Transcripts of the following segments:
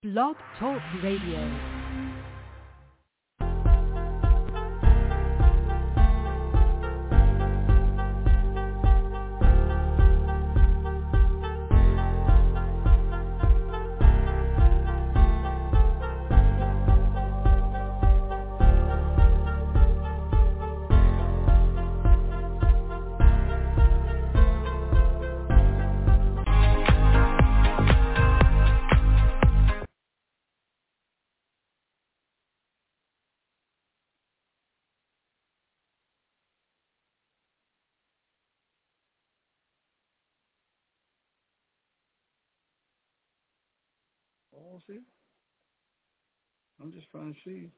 Blog Talk Radio. Oh, see, I'm just trying to see.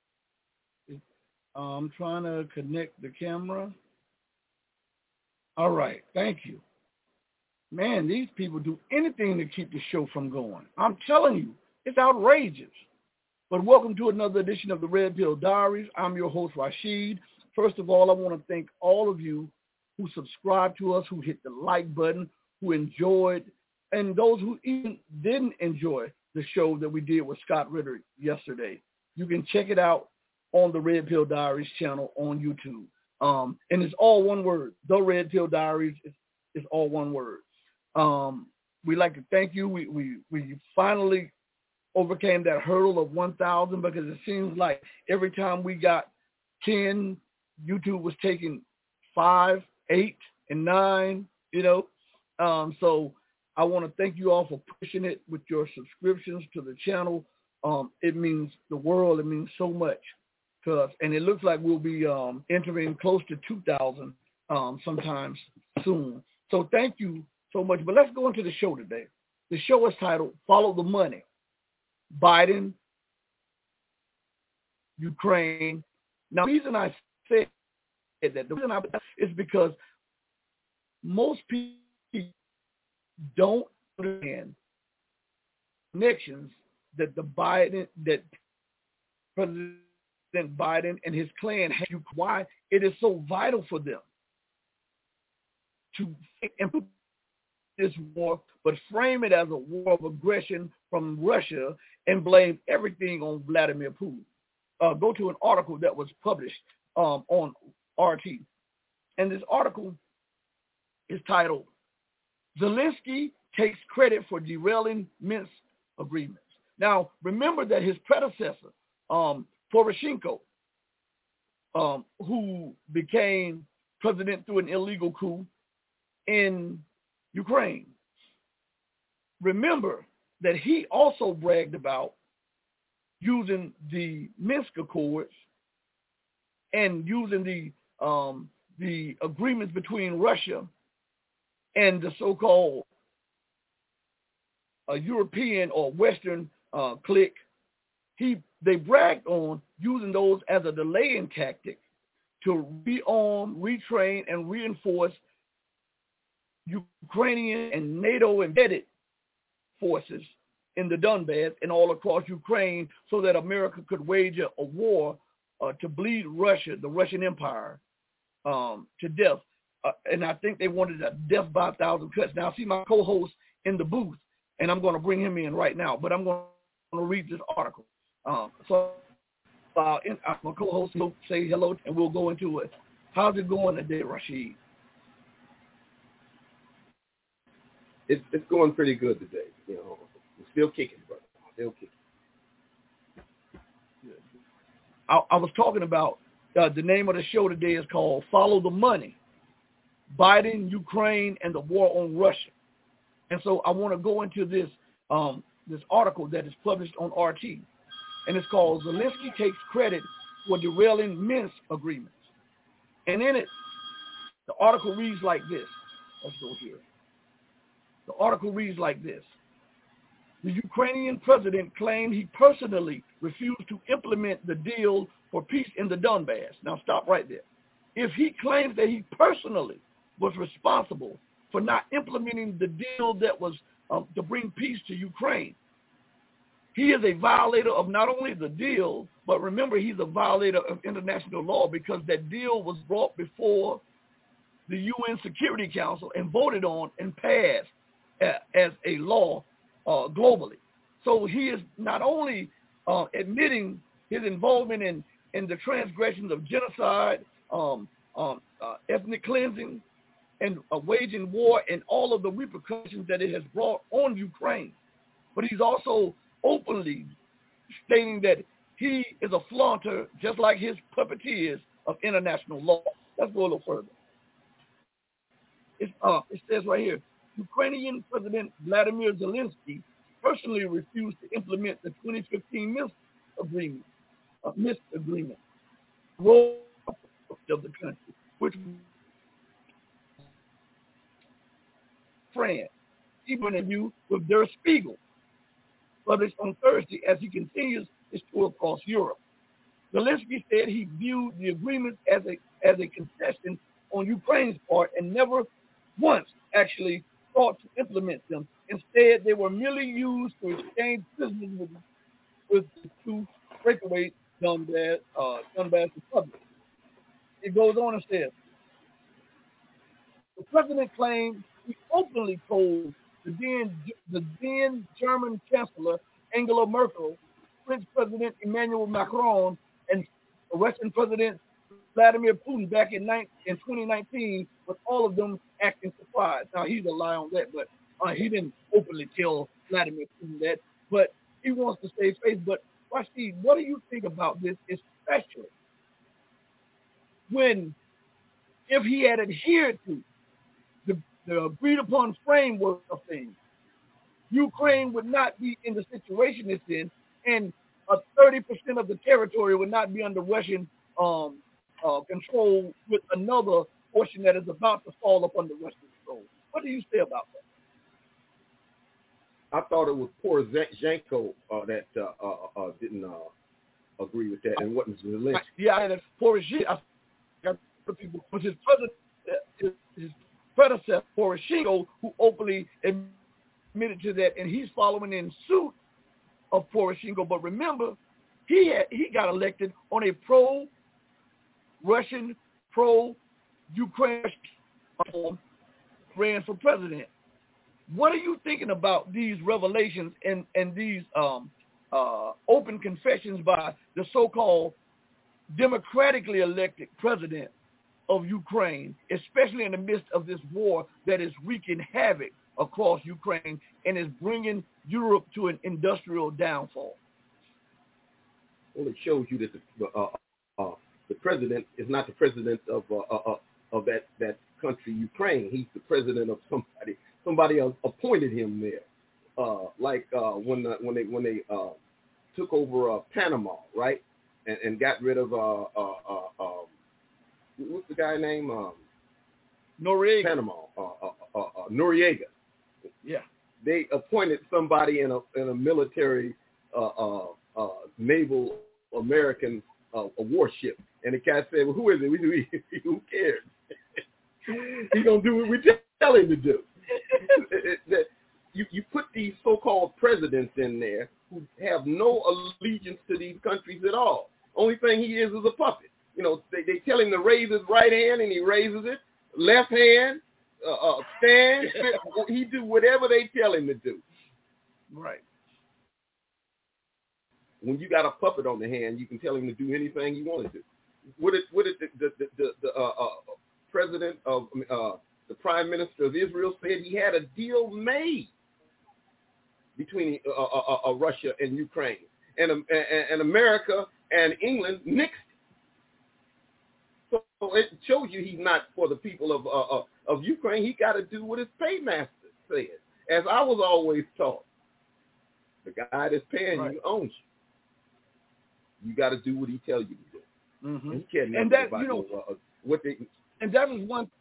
I'm trying to connect the camera. All right, thank you. Man, these people do anything to keep the show from going. I'm telling you, it's outrageous. But welcome to another edition of the Red Pill Diaries. I'm your host, Rashid. First of all, I want to thank all of you who subscribed to us, who hit the like button, who enjoyed, and those who even didn't enjoy the show that we did with Scott Ritter yesterday. You can check it out on the Red Pill Diaries channel on YouTube. And it's all one word. The Red Pill Diaries is all one word. We'd like to thank you. We finally overcame that hurdle of 1,000 because it seems like every time we got 10, YouTube was taking 5, 8, and 9, So I want to thank you all for pushing it with your subscriptions to the channel. It means the world. It means so much to us. And it looks like we'll be entering close to 2,000 sometime soon. So thank you so much. But let's go into the show today. The show is titled Follow the Money. Biden, Ukraine. Now, the reason I said that is because most people don't understand connections that that President Biden and his clan have. Why it is so vital for them to put this war, but frame it as a war of aggression from Russia and blame everything on Vladimir Putin. Go to an article that was published on RT. And this article is titled, Zelensky Takes Credit for Derailing Minsk Agreements. Now, remember that his predecessor, Poroshenko, who became president through an illegal coup in Ukraine, remember that he also bragged about using the Minsk Accords and using the agreements between Russia and the so-called European or Western clique. They bragged on using those as a delaying tactic to rearm, retrain, and reinforce Ukrainian and NATO embedded forces in the Donbass and all across Ukraine so that America could wage a war to bleed Russia, the Russian Empire, to death. And I think they wanted a death by 1,000 cuts. Now, I see my co-host in the booth, and I'm going to bring him in right now, but I'm going to read this article. So my co-host will say hello, and we'll go into it. How's it going today, Rashid? It's going pretty good today. We're still kicking, brother. Still kicking. I was talking about the name of the show today is called Follow the Money, Biden, Ukraine, and the War on Russia. And so I want to go into this article that is published on RT, and it's called Zelensky Takes Credit for Derailing Minsk Agreements. And in it, the article reads like this. Let's go here. The article reads like this. The Ukrainian president claimed he personally refused to implement the deal for peace in the Donbass. Now stop right there. If he claims that he personally was responsible for not implementing the deal that was to bring peace to Ukraine, he is a violator of not only the deal, but remember he's a violator of international law because that deal was brought before the UN Security Council and voted on and passed as a law globally. So he is not only admitting his involvement in the transgressions of genocide, ethnic cleansing, and waging war and all of the repercussions that it has brought on Ukraine, but he's also openly stating that he is a flaunter, just like his puppeteers, of international law. Let's go a little further. It says right here, Ukrainian President Vladimir Zelensky personally refused to implement the 2015 Minsk agreement, role of the country, which France, even in interview with Der Spiegel, published on Thursday as he continues his tour across Europe. Zelensky said he viewed the agreement as a concession on Ukraine's part and never once actually thought to implement them. Instead, they were merely used to exchange prisoners with the two breakaway Donbass republics. It goes on and says, the president claimed he openly told the then German Chancellor Angela Merkel, French President Emmanuel Macron, and Russian President Vladimir Putin back in 2019, with all of them acting surprised. Now, he's a lie on that, but he didn't openly tell Vladimir Putin that, but he wants to save face. But, Rashid, what do you think about this, especially when, if he had adhered to the agreed-upon framework of things, Ukraine would not be in the situation it's in, and 30% of the territory would not be under Russian control, with another portion that is about to fall up under Russian control. What do you say about that? I thought it was Poroshenko that didn't agree with that, and wasn't Zelensky. Yeah, that's Poroshenko. Was his predecessor, Poroshenko, who openly admitted to that, and he's following in suit of Poroshenko. But remember, he got elected on a pro-Russian, pro-Ukraine platform, ran for president. What are you thinking about these revelations and these open confessions by the so-called democratically elected president of Ukraine, especially in the midst of this war that is wreaking havoc across Ukraine and is bringing Europe to an industrial downfall? Well, it shows you that the president is not the president of that country, Ukraine. He's the president of somebody. Somebody else appointed him there. When they took over Panama, right, and got rid of what's the guy name? Noriega. Panama. Noriega. Yeah. They appointed somebody in a military naval American a warship, and the guy said, "Well, who is it? Who cares? He's gonna do what we tell him to do." You put these so-called presidents in there who have no allegiance to these countries at all. Only thing he is a puppet. You know, they tell him to raise his right hand, and he raises it. Left hand, stand. He do whatever they tell him to do. Right. When you got a puppet on the hand, you can tell him to do anything you want to do. What did the president of the prime minister of Israel said? He had a deal made between Russia and Ukraine, and America and England nixed it. So it shows you he's not for the people of Ukraine. He got to do what his paymaster said. As I was always taught, the guy that's paying you owns you. You got to do what he tells you to do. Mm-hmm. He can't and that, about what they. And that was one.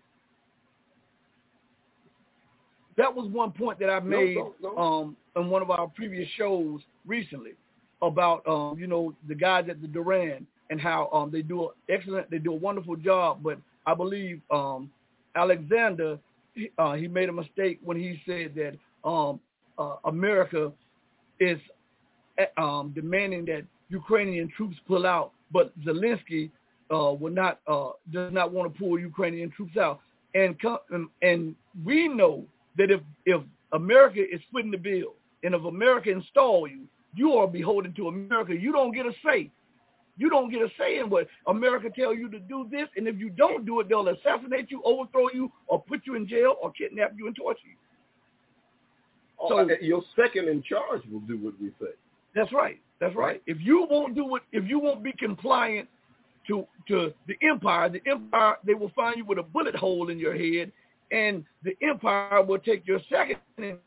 That was one point that I made on one of our previous shows recently about the guys at the Duran and how they do a wonderful job. But I believe Alexander he made a mistake when he said that America is demanding that Ukrainian troops pull out, but Zelensky does not want to pull Ukrainian troops out. And we know that if America is footing the bill And if America install you, you are beholden to America. You don't get a say. You don't get a say in what America tell you to do this. And if you don't do it, they'll assassinate you, overthrow you, or put you in jail, or kidnap you and torture you. So your second in charge will do what we say. That's right. That's right. If you won't do it, if you won't be compliant to the empire, they will find you with a bullet hole in your head, and the empire will take your second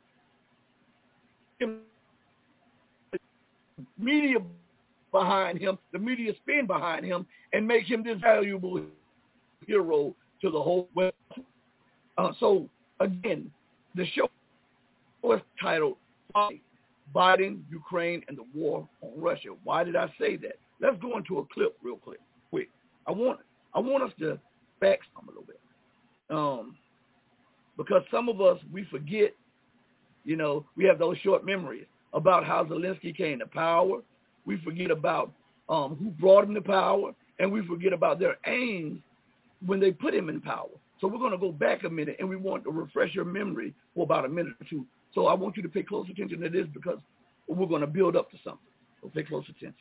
media behind him, the media spin behind him, and make him this valuable hero to the whole world. So again, the show is titled Biden, Ukraine, and the War on Russia. Why did I say that? Let's go into a clip real quick. I want us to back some a little bit. Because some of us, we forget, we have those short memories about how Zelensky came to power. We forget about who brought him to power, and we forget about their aims when they put him in power. So we're going to go back a minute, and we want to refresh your memory for about a minute or two. So I want you to pay close attention to this because we're going to build up to something. So pay close attention.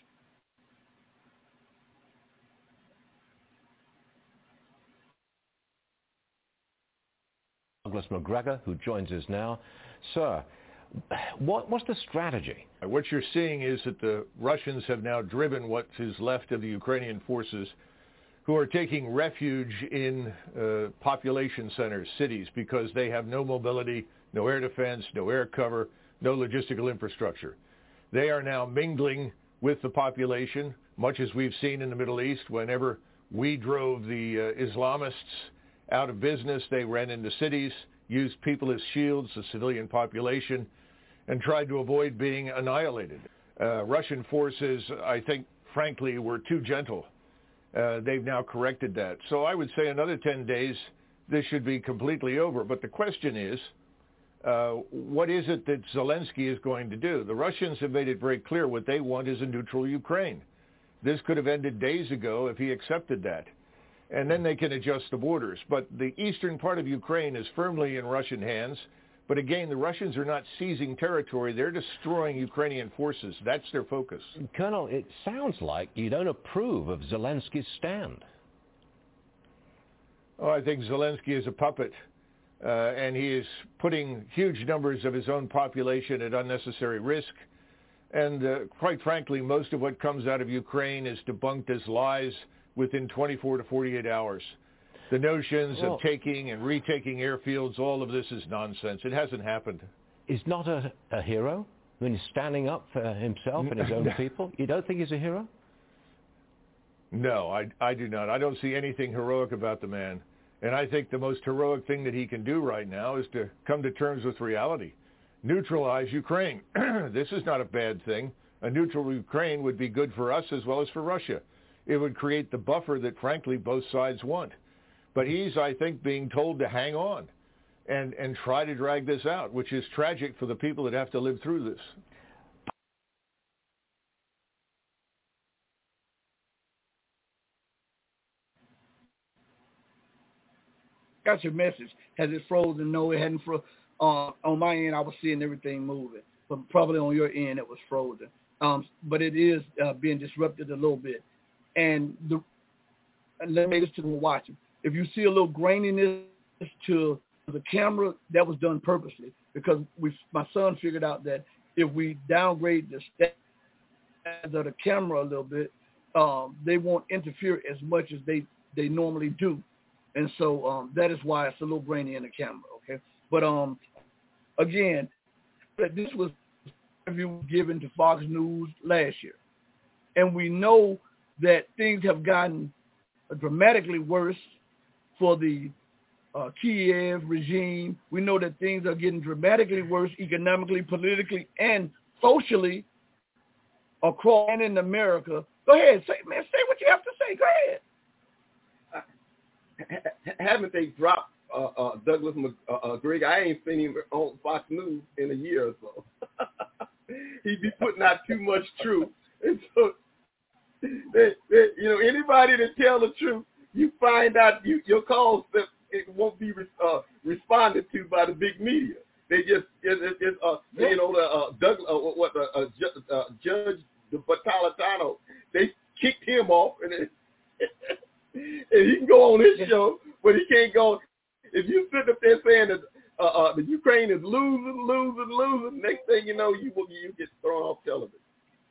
Douglas Macgregor, who joins us now. Sir, what's the strategy? What you're seeing is that the Russians have now driven what is left of the Ukrainian forces, who are taking refuge in population centers, cities, because they have no mobility, no air defense, no air cover, no logistical infrastructure. They are now mingling with the population, much as we've seen in the Middle East. Whenever we drove the Islamists out of business, they ran into cities, used people as shields, the civilian population, and tried to avoid being annihilated. Russian forces, I think, frankly, were too gentle. They've now corrected that. So I would say another 10 days, this should be completely over. But the question is, what is it that Zelensky is going to do? The Russians have made it very clear what they want is a neutral Ukraine. This could have ended days ago if he accepted that. And then they can adjust the borders. But the eastern part of Ukraine is firmly in Russian hands. But again, the Russians are not seizing territory. They're destroying Ukrainian forces. That's their focus. Colonel, it sounds like you don't approve of Zelensky's stand. Oh, I think Zelensky is a puppet. And he is putting huge numbers of his own population at unnecessary risk. And quite frankly, most of what comes out of Ukraine is debunked as lies within 24 to 48 hours. The notions of taking and retaking airfields, all of this is nonsense. It hasn't happened. He's not a hero? I mean, he's standing up for himself and his own people? You don't think he's a hero? No, I do not. I don't see anything heroic about the man. And I think the most heroic thing that he can do right now is to come to terms with reality. Neutralize Ukraine. This is not a bad thing. A neutral Ukraine would be good for us as well as for Russia. It would create the buffer that, frankly, both sides want. But he's, I think, being told to hang on and try to drag this out, which is tragic for the people that have to live through this. Got your message. Has it frozen? No, it hadn't frozen. On my end, I was seeing everything moving, but probably on your end, it was frozen. But it is being disrupted a little bit. And let me just to the watching. If you see a little graininess to the camera, that was done purposely because my son figured out that if we downgrade the standards of the camera a little bit, they won't interfere as much as they normally do. And so that is why it's a little grainy in the camera, okay? But again, this was an interview given to Fox News last year. And we know that things have gotten dramatically worse for the Kiev regime. We know that things are getting dramatically worse economically, politically, and socially across and in America. Go ahead, say what you have to say. Go ahead. Haven't they dropped Douglas Macgregor? I ain't seen him on Fox News in a year or so. He'd be putting out too much truth. And so, anybody that tell the truth, you find out your calls that it won't be responded to by the big media. They just you know, Judge Napolitano, they kicked him off, and he can go on his show, but he can't go. If you sit up there saying that the Ukraine is losing, next thing you know, you get thrown off television.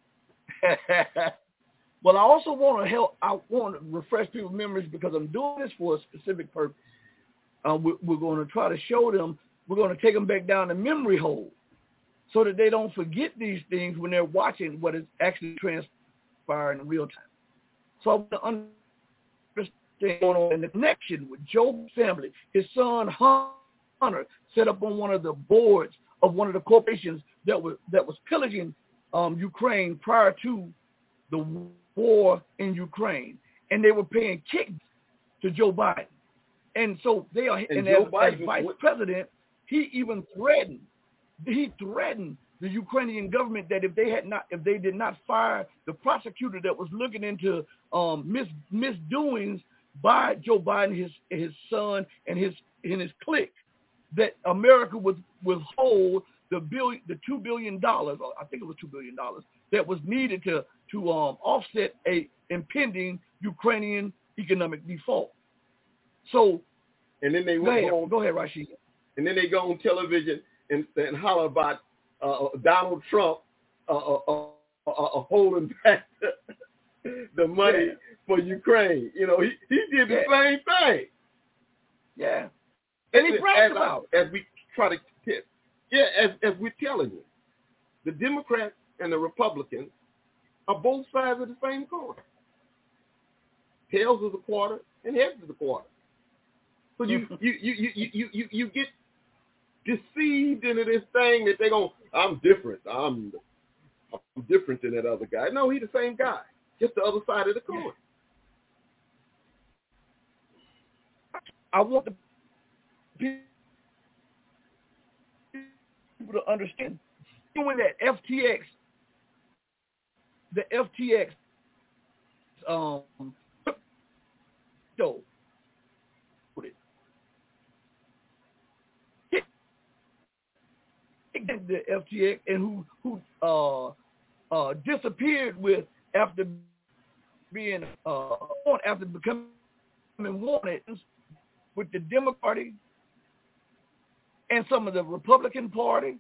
Well, I also want to help. I want to refresh people's memories because I'm doing this for a specific purpose. We're going to try to show them. We're going to take them back down the memory hole so that they don't forget these things when they're watching what is actually transpiring in real time. So I want to understand going on in the connection with Joe's family. His son Hunter set up on one of the boards of one of the corporations that was pillaging Ukraine prior to the war in Ukraine, and they were paying kicks to Joe Biden. And so they are, and as vice president, he even threatened the Ukrainian government that if they did not fire the prosecutor that was looking into misdoings by Joe Biden, his son, and his clique, that America would withhold the $2 billion, or I think it was $2 billion, that was needed to offset a impending Ukrainian economic default. So, and then they go ahead, Rashid. And then they go on television and holler about Donald Trump holding back the money for Ukraine. You know, he did the same thing. Yeah. And he bragged about it. As we try to tip. Yeah, as we're telling you, the Democrats and the Republicans are both sides of the same coin. Tails is a quarter and heads is a quarter. So you get deceived into this thing that they're going, I'm different. I'm different than that other guy. No, he's the same guy, just the other side of the coin. I want the people to understand when that FTX, the FTX the FTX and who disappeared with after being after becoming wanted with the Democratic and some of the Republican Party.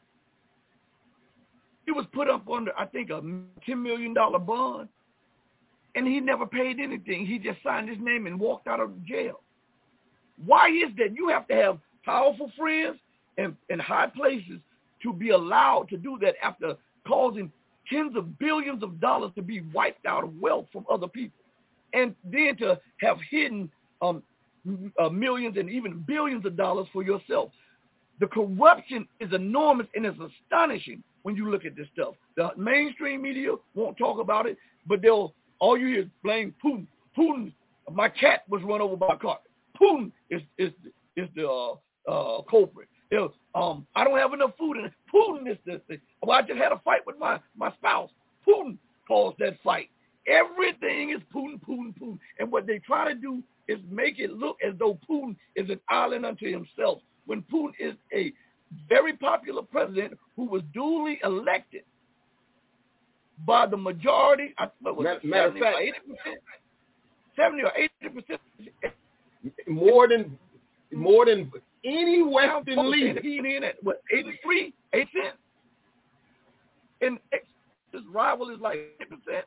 He was put up under, I think, a $10 million bond, and he never paid anything. He just signed his name and walked out of jail. Why is that? You have to have powerful friends and high places to be allowed to do that after causing tens of billions of dollars to be wiped out of wealth from other people. And then to have hidden millions and even billions of dollars for yourself. The corruption is enormous and it's astonishing when you look at this stuff. The mainstream media won't talk about it, but all you hear is blame Putin. Putin, my cat was run over by a car. Putin is the culprit. I don't have enough food, and Putin is this thing. Well, I just had a fight with my spouse. Putin caused that fight. Everything is Putin. And what they try to do is make it look as though Putin is an island unto himself, when Putin is a very popular president who was duly elected by the majority. Matter of fact, 70 or 80%. More than any Western leader. He in at 83, 8 cents. And his rival is like 8%,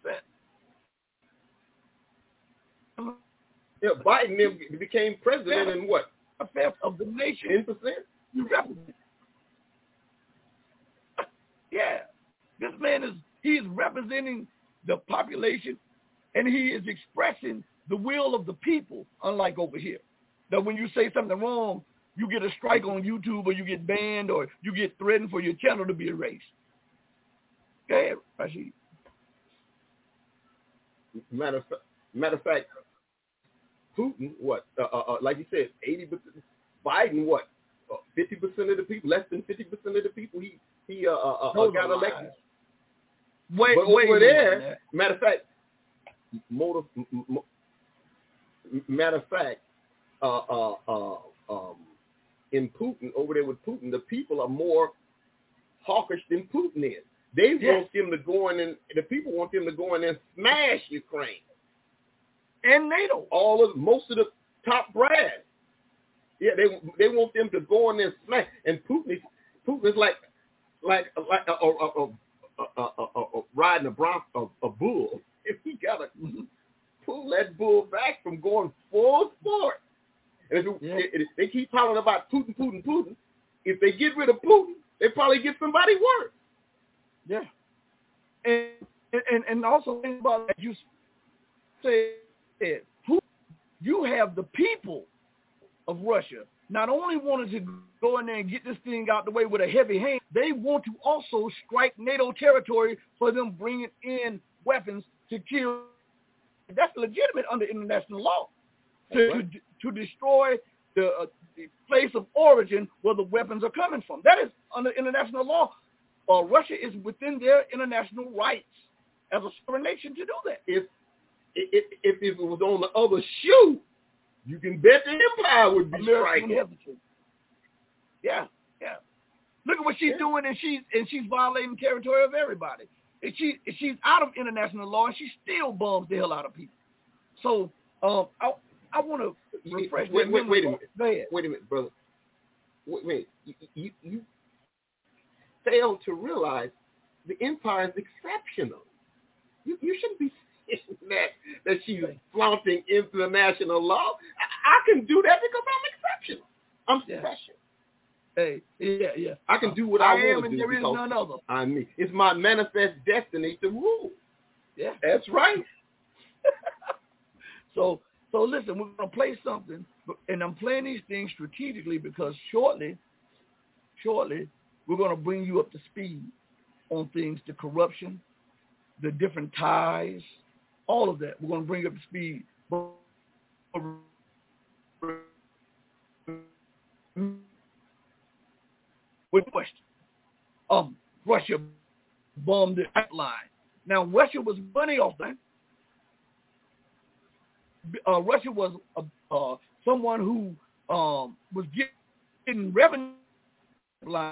30%. Yeah, Biden became president in what? A fifth of the nation. 10%? You represent. Yeah. This man he's representing the population, and he is expressing the will of the people, unlike over here. That when you say something wrong, you get a strike on YouTube, or you get banned, or you get threatened for your channel to be erased. Go ahead, Rashid. Matter of fact, Putin, what? Like you said, 80%. Biden, what? 50% of the people, less than 50% of the people he got elected. Wait, over there, matter of fact, in Putin, over there with Putin, the people are more hawkish than Putin is. They want them to go in, and the people want them to go in and smash Ukraine and NATO. Most of the top brass. Yeah, they want them to go in there and smash. And Putin is like riding a bull. If he gotta pull that bull back from going full sport. And if they keep hollering about Putin. If they get rid of Putin, they probably get somebody worse. Yeah. And also think about that you said, you have the people of Russia not only wanted to go in there and get this thing out the way with a heavy hand, they want to also strike NATO territory for them bringing in weapons to kill. That's legitimate under international law. To destroy the place of origin where the weapons are coming from. That is under international law. Russia is within their international rights as a sovereign nation to do that. If it was on the other shoe, you can bet the empire would be striking. Yeah. Look at what she's doing, and she's violating territory of everybody. And she's out of international law, and she still bombs the hell out of people. So I want to refresh. Wait a minute. Go ahead. Wait a minute, brother. Wait. You fail to realize the empire is exceptional. You shouldn't be saying that she's flaunting international law. I can do that because I'm exceptional. I'm special. Hey, yeah. I can do what I want to do. There is none other. I'm me. It's my manifest destiny to rule. Yeah, that's right. So listen, we're going to play something, and I'm playing these things strategically because shortly, we're going to bring you up to speed on things, the corruption, the different ties, all of that. We're going to bring you up to speed. With question, Russia bombed the pipeline. Now, Russia was money off that. Russia was someone who was getting revenue line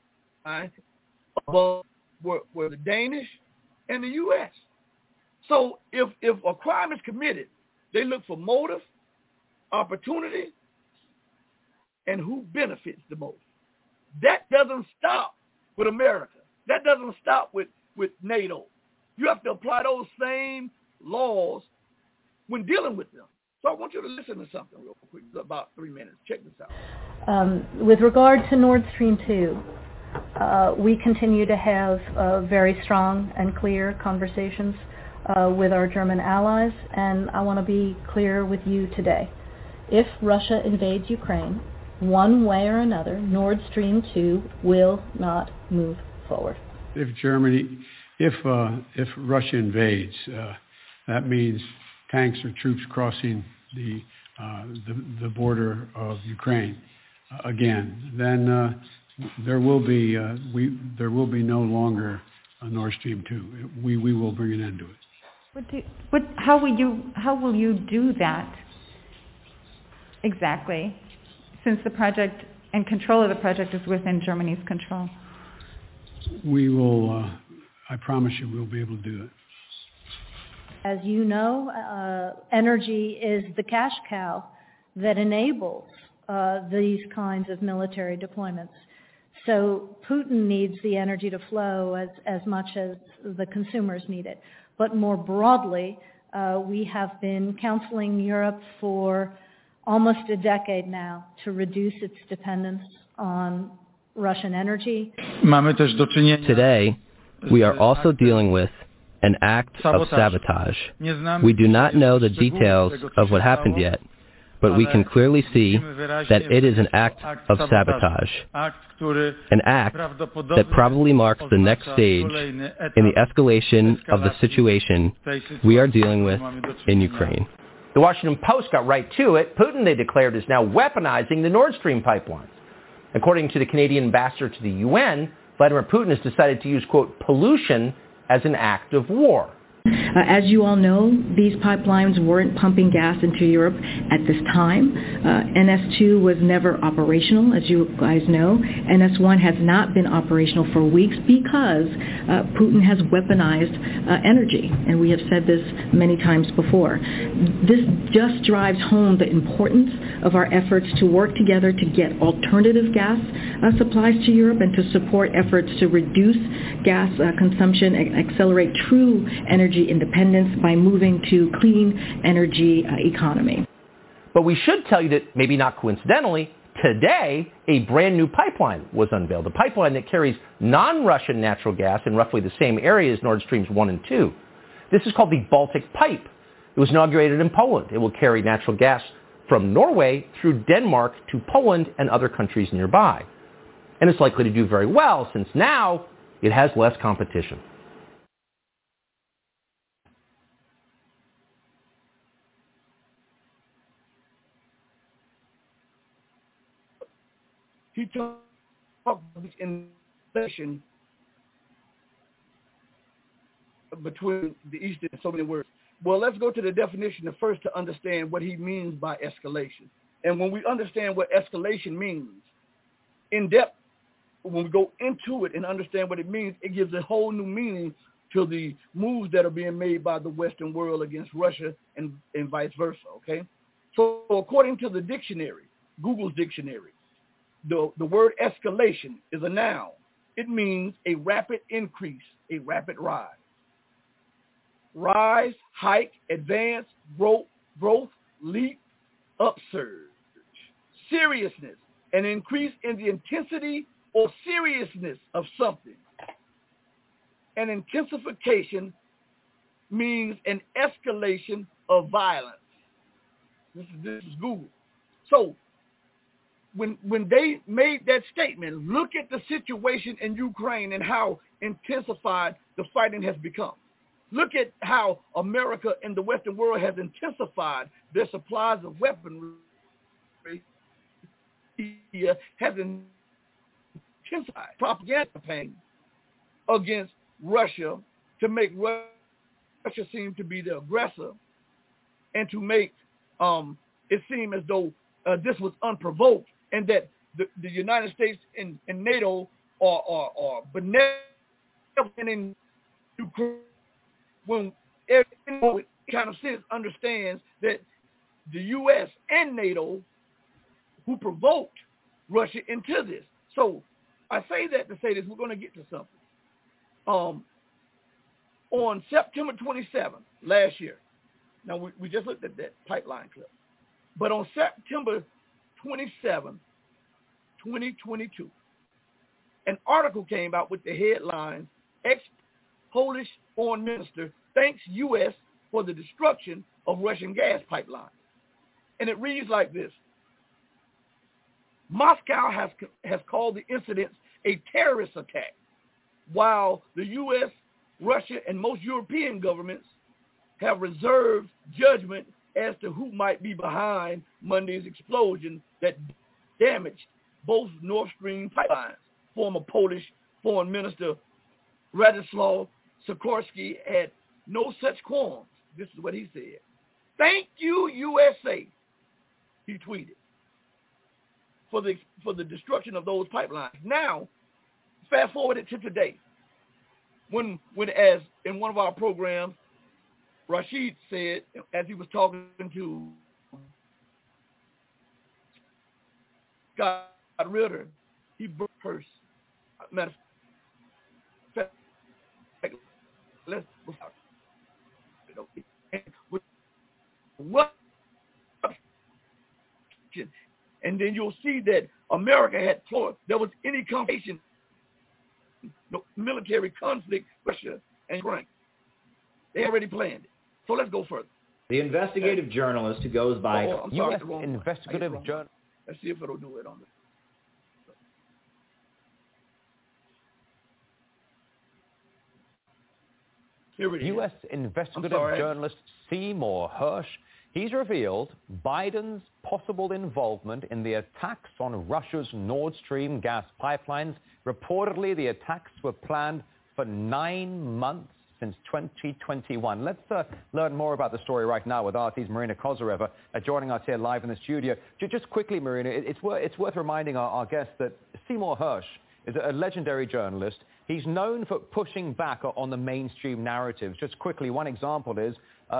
were the Danish and the U.S. So if a crime is committed, they look for motive, opportunity, and who benefits the most. That doesn't stop with America. That doesn't stop with NATO. You have to apply those same laws when dealing with them. So I want you to listen to something real quick, about 3 minutes. Check this out. With regard to Nord Stream 2, we continue to have very strong and clear conversations with our German allies, and I want to be clear with you today. If Russia invades Ukraine, one way or another, Nord Stream 2 will not move forward. If Russia invades, that means tanks or troops crossing the border of Ukraine again. Then there will be no longer a Nord Stream 2. We will bring an end to it. How will you do that exactly? Since the project and control of the project is within Germany's control. We will, I promise you, we'll be able to do it. As you know, energy is the cash cow that enables these kinds of military deployments. So Putin needs the energy to flow as much as the consumers need it. But more broadly, we have been counseling Europe for almost a decade now to reduce its dependence on Russian energy. Today, we are also dealing with an act of sabotage. We do not know the details of what happened yet, but we can clearly see that it is an act of sabotage, an act that probably marks the next stage in the escalation of the situation we are dealing with in Ukraine. The Washington Post got right to it. Putin, they declared, is now weaponizing the Nord Stream pipelines. According to the Canadian ambassador to the UN, Vladimir Putin has decided to use, quote, pollution as an act of war. As you all know, these pipelines weren't pumping gas into Europe at this time. NS2 was never operational, as you guys know. NS1 has not been operational for weeks because Putin has weaponized energy, and we have said this many times before. This just drives home the importance of our efforts to work together to get alternative gas supplies to Europe and to support efforts to reduce gas consumption and accelerate true energy independence by moving to clean energy economy. But we should tell you that, maybe not coincidentally, today a brand new pipeline was unveiled, a pipeline that carries non-Russian natural gas in roughly the same area as Nord Streams 1 and 2. This is called the Baltic Pipe. It was inaugurated in Poland. It will carry natural gas from Norway through Denmark to Poland and other countries nearby. And it's likely to do very well since now it has less competition. He talked about inflation between the East and so many words. Well, let's go to the definition first to understand what he means by escalation. And when we understand what escalation means in depth, when we go into it and understand what it means, it gives a whole new meaning to the moves that are being made by the Western world against Russia and vice versa, okay? So according to the dictionary, Google's dictionary, the word escalation is a noun. It means a rapid increase, a rapid rise. Rise, hike, advance, growth, leap, upsurge. Seriousness, an increase in the intensity or seriousness of something. An intensification means an escalation of violence. This is Google. So when they made that statement, look at the situation in Ukraine and how intensified the fighting has become. Look at how America and the Western world has intensified their supplies of weaponry, has intensified propaganda campaign against Russia to make Russia seem to be the aggressor and to make it seem as though this was unprovoked and that the United States and NATO are benevolent in Ukraine. When everyone with kind of sense understands that the U.S. and NATO who provoked Russia into this. So I say that to say this, we're going to get to something. On September 27th last year, now we just looked at that pipeline clip, but on September 27th, 2022, an article came out with the headline, ex-Polish foreign minister thanks U.S. for the destruction of Russian gas pipelines. And it reads like this. Moscow has called the incidents a terrorist attack, while the U.S., Russia, and most European governments have reserved judgment as to who might be behind Monday's explosion that damaged both Nord Stream pipelines. Former Polish Foreign Minister Radoslaw Sikorski had no such qualms. This is what he said. Thank you, USA, he tweeted, for the destruction of those pipelines. Now, fast forward it to today, when as in one of our programs, Rashid said, as he was talking to Scott Ritter, he broke purse. Matter of fact, let's what? And then you'll see that America had planned. There was any confrontation, no military conflict, Russia and Ukraine. They already planned it. So let's go further. The investigative journalist who goes by U.S. investigative journalist. Let's see if it'll do it on this. U.S. investigative journalist Seymour Hersh, he's revealed Biden's possible involvement in the attacks on Russia's Nord Stream gas pipelines. Reportedly, the attacks were planned for 9 months since 2021. Let's learn more about the story right now with RT's Marina Kozareva joining us here live in the studio. Just quickly, Marina, it's worth reminding our guests that Seymour Hersh is a legendary journalist. He's known for pushing back on the mainstream narratives. Just quickly, one example is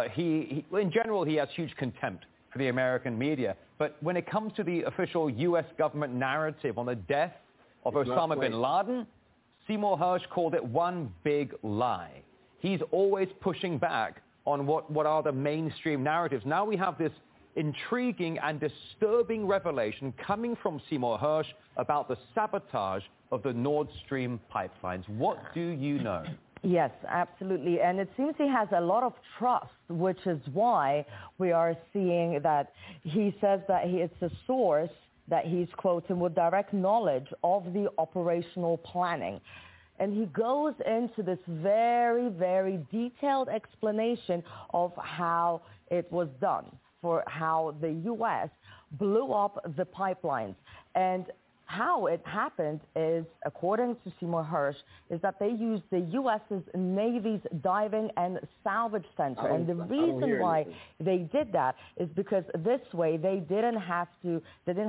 in general, he has huge contempt for the American media. But when it comes to the official U.S. government narrative on the death of Osama bin Laden, Seymour Hersh called it one big lie. He's always pushing back on what are the mainstream narratives. Now we have this intriguing and disturbing revelation coming from Seymour Hersh about the sabotage of the Nord Stream pipelines. What do you know? Yes, absolutely. And it seems he has a lot of trust, which is why we are seeing that he says that it's a source that he's quoting with direct knowledge of the operational planning. And he goes into this very, very detailed explanation of how it was done, for how the U.S. blew up the pipelines. And how it happened is, according to Seymour Hersh, is that they used the U.S.'s Navy's Diving and Salvage Center. And the reason why they did that is because this way they didn't have to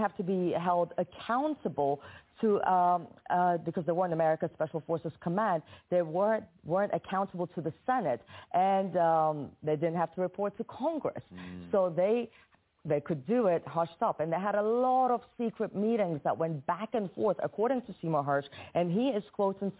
be held accountable to, because they weren't America's Special Forces Command, they weren't accountable to the Senate, and they didn't have to report to Congress. So they could do it hushed up. And they had a lot of secret meetings that went back and forth, according to Seymour Hersh. And he is quoting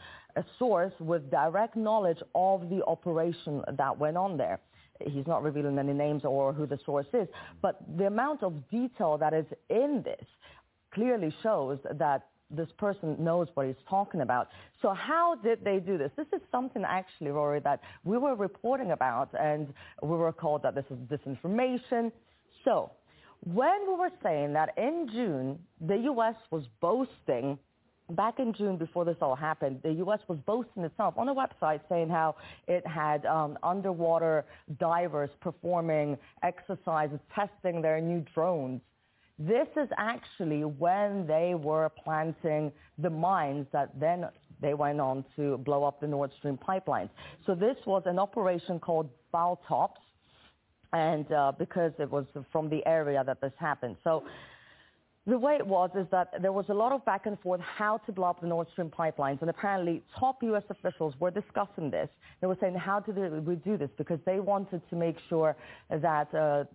a source with direct knowledge of the operation that went on there. He's not revealing any names or who the source is. But the amount of detail that is in this clearly shows that this person knows what he's talking about. So how did they do this? This is something, actually, Rory, that we were reporting about, and we were told that this is disinformation. So when we were saying that in June, the U.S. was boasting, back in June before this all happened, the U.S. was boasting itself on a website saying how it had underwater divers performing exercises, testing their new drones. This is actually when they were planting the mines that then they went on to blow up the Nord Stream pipelines. So this was an operation called Baltops, and because it was from the area that this happened. So the way it was is that there was a lot of back and forth how to blow up the Nord Stream pipelines, and apparently top U.S. officials were discussing this. They were saying, how did we do this? Because they wanted to make sure that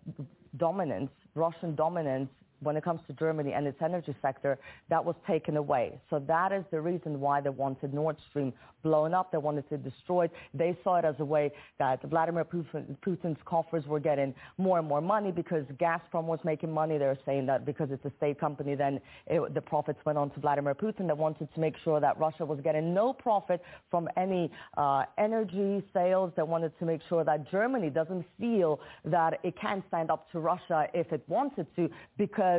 Russian dominance, when it comes to Germany and its energy sector, that was taken away. So that is the reason why they wanted Nord Stream blown up. They wanted to destroy it. They saw it as a way that Vladimir Putin's coffers were getting more and more money because Gazprom was making money. They were saying that because it's a state company, then the profits went on to Vladimir Putin. They wanted to make sure that Russia was getting no profit from any energy sales. They wanted to make sure that Germany doesn't feel that it can stand up to Russia if it wanted to because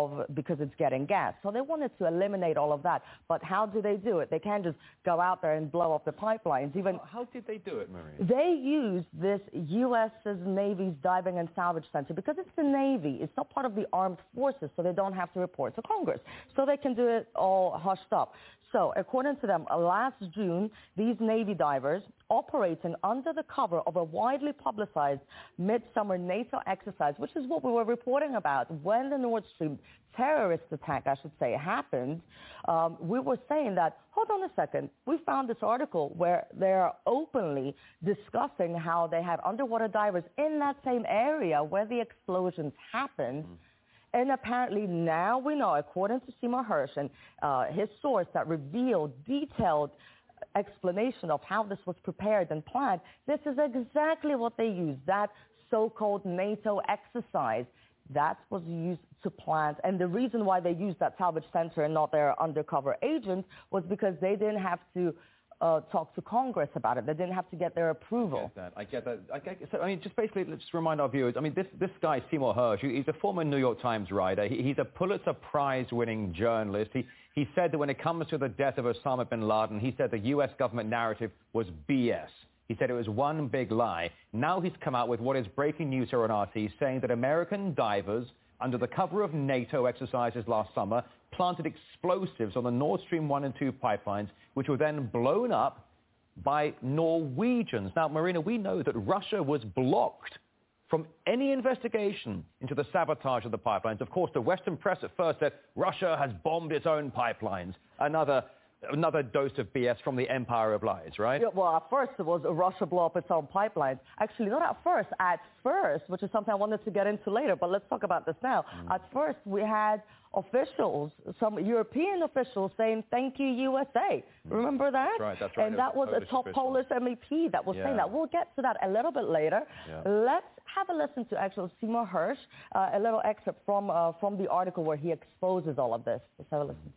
it's getting gas. So they wanted to eliminate all of that. But how do they do it? They can't just go out there and blow up the pipelines. How did they do it, Maria? They used this U.S.'s Navy's Diving and Salvage Center because it's the Navy. It's not part of the armed forces, so they don't have to report to Congress. So they can do it all hushed up. So according to them, last June, these Navy divers operating under the cover of a widely publicized midsummer NATO exercise, which is what we were reporting about when the Nord Stream terrorist attack, I should say, happened. We were saying that, hold on a second, we found this article where they're openly discussing how they had underwater divers in that same area where the explosions happened. And apparently now we know, according to Seymour Hersh and his source that revealed detailed explanation of how this was prepared and planned, this is exactly what they used, that so-called NATO exercise. That was used to plant. And the reason why they used that salvage center and not their undercover agents was because they didn't have to talk to Congress about it. They didn't have to get their approval. I get that. So, just basically, let's remind our viewers, this guy, Seymour Hersh, he's a former New York Times writer. He's a Pulitzer Prize-winning journalist. He said that when it comes to the death of Osama bin Laden, he said the U.S. government narrative was BS. He said it was one big lie. Now he's come out with what is breaking news here on RT, saying that American divers, under the cover of NATO exercises last summer, planted explosives on the Nord Stream 1 and 2 pipelines, which were then blown up by Norwegians. Now, Marina, we know that Russia was blocked from any investigation into the sabotage of the pipelines. Of course, the Western press at first said Russia has bombed its own pipelines. Another dose of BS from the Empire of Lies, right? Yeah, well, at first it was Russia blew up its own pipelines. Actually, not at first. At first, which is something I wanted to get into later, but let's talk about this now. At first, we had officials, some European officials saying, "Thank you, USA." Remember that? That's right. And that was a top Polish MEP that was saying that. We'll get to that a little bit later. Let's have a listen to actual Seymour Hersh, a little excerpt from the article where he exposes all of this. Let's have a listen.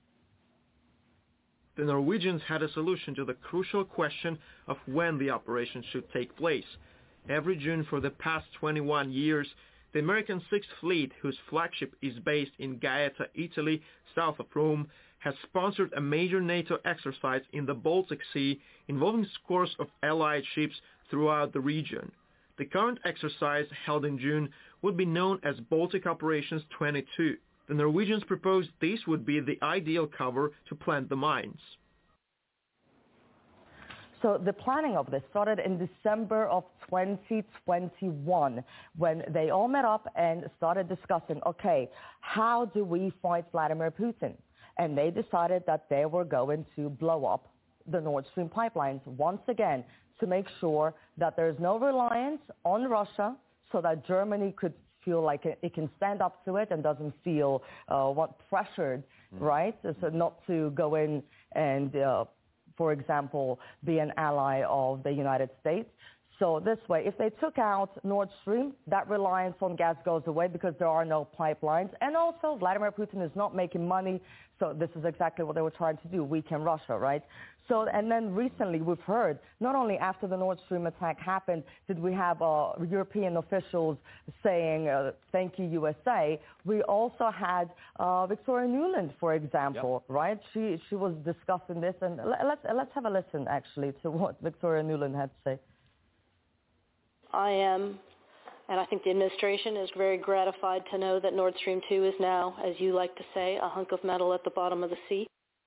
The Norwegians had a solution to the crucial question of when the operation should take place. Every June for the past 21 years, the American Sixth Fleet, whose flagship is based in Gaeta, Italy, south of Rome, has sponsored a major NATO exercise in the Baltic Sea involving scores of Allied ships throughout the region. The current exercise, held in June, would be known as Baltic Operations 22. The Norwegians proposed this would be the ideal cover to plant the mines. So the planning of this started in December of 2021 when they all met up and started discussing, okay, how do we fight Vladimir Putin? And they decided that they were going to blow up the Nord Stream pipelines once again to make sure that there's no reliance on Russia so that Germany could feel like it can stand up to it and doesn't feel pressured, right? So not to go in and, for example, be an ally of the United States. So this way, if they took out Nord Stream, that reliance on gas goes away because there are no pipelines. And also, Vladimir Putin is not making money. So this is exactly what they were trying to do, weaken Russia, right? So, and then recently we've heard, not only after the Nord Stream attack happened, did we have European officials saying, thank you, USA. We also had Victoria Nuland, for example, right? She was discussing this. And let's have a listen, actually, to what Victoria Nuland had to say. I am, and I think the administration is very gratified to know that Nord Stream 2 is now, as you like to say, a hunk of metal at the bottom of the sea.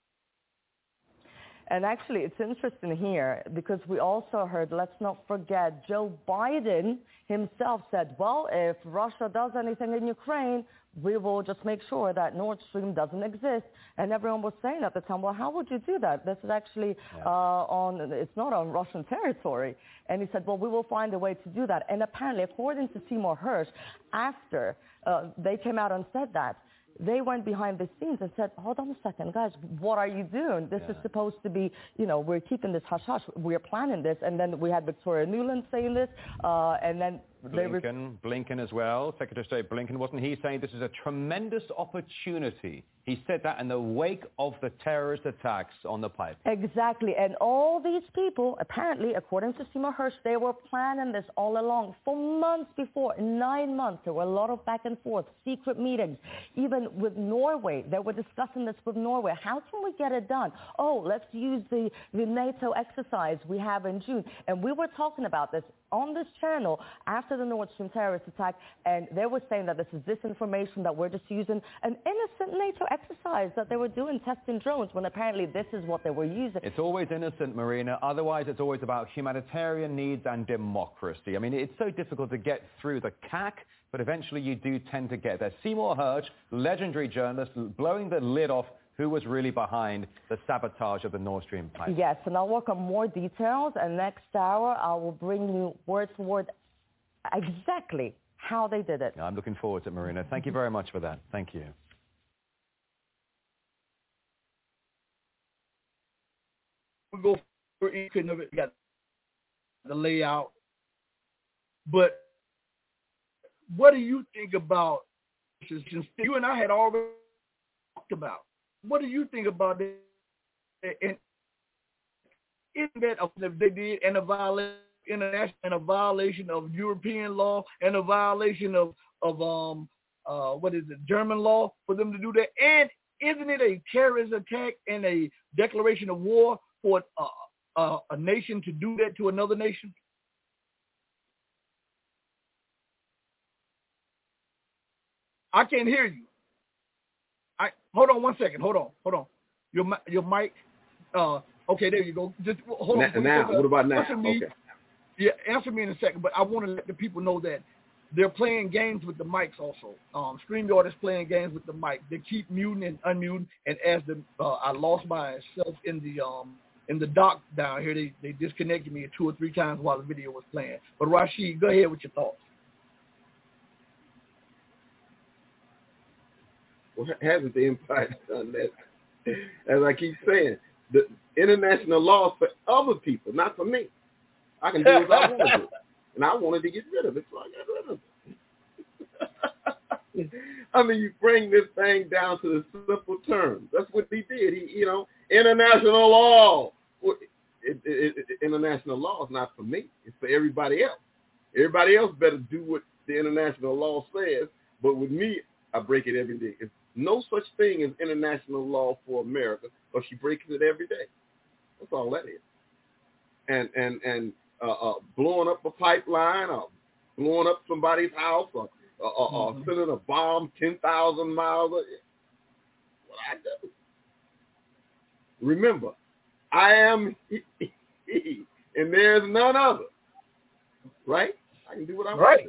And actually, it's interesting here because we also heard, let's not forget, Joe Biden himself said, well, if Russia does anything in Ukraine, we will just make sure that Nord Stream doesn't exist. And everyone was saying at the time, well, how would you do that? This is actually it's not on Russian territory. And he said, well, we will find a way to do that. And apparently, according to Seymour Hersh, after they came out and said that, they went behind the scenes and said, hold on a second, guys, what are you doing? This is supposed to be, we're keeping this hush-hush. We're planning this. And then we had Victoria Nuland saying this. And then Blinken as well. Secretary of State Blinken, wasn't he saying this is a tremendous opportunity? He said that in the wake of the terrorist attacks on the pipe. Exactly. And all these people, apparently, according to Seymour Hersh, they were planning this all along for months before, 9 months. There were a lot of back and forth, secret meetings. Even with Norway, they were discussing this with Norway. How can we get it done? Oh, let's use the NATO exercise we have in June. And we were talking about this on this channel after the Nord Stream terrorist attack, and they were saying that this is disinformation, that we're just using an innocent NATO exercise that they were doing, testing drones, when apparently this is what they were using. It's always innocent, Marina. Otherwise, it's always about humanitarian needs and democracy. I mean, it's so difficult to get through the CAC, but eventually you do tend to get there. Seymour Hersh, legendary journalist, blowing the lid off who was really behind the sabotage of the Nord Stream pipe. Yes, and I'll work on more details, and next hour I will bring you word for word exactly how they did it. I'm looking forward to it, Marina. Thank you very much for that. Thank you. We go for each of it, got the layout. But what do you think about, since you and I had already talked about, what do you think about it? And isn't that they did and a violation international and a violation of European law and a violation of German law for them to do that? And isn't it a terrorist attack and a declaration of war for a nation to do that to another nation? I can't hear you. Hold on one second. Hold on. Your mic. Okay, there you go. Just hold on. Now, what about now? Answer me, okay. Yeah, answer me in a second, but I want to let the people know that they're playing games with the mics also. StreamYard is playing games with the mic. They keep muting and unmuting, and as I lost myself in the dock down here, they disconnected me 2 or 3 times while the video was playing. But Rashid, go ahead with your thoughts. Well, hasn't the empire done that? As I keep saying, the international law is for other people, not for me. I can do what I want to do. And I wanted to get rid of it, so I got rid of it. I mean, you bring this thing down to the simple terms. That's what he did. International law. International law is not for me. It's for everybody else. Everybody else better do what the international law says. But with me, I break it every day. It's no such thing as international law for America, but she breaks it every day. That's all that is. And blowing up a pipeline, or blowing up somebody's house, or sending a bomb 10,000 miles. What I do. Remember, I am he, and there's none other. Right? I can do what I want.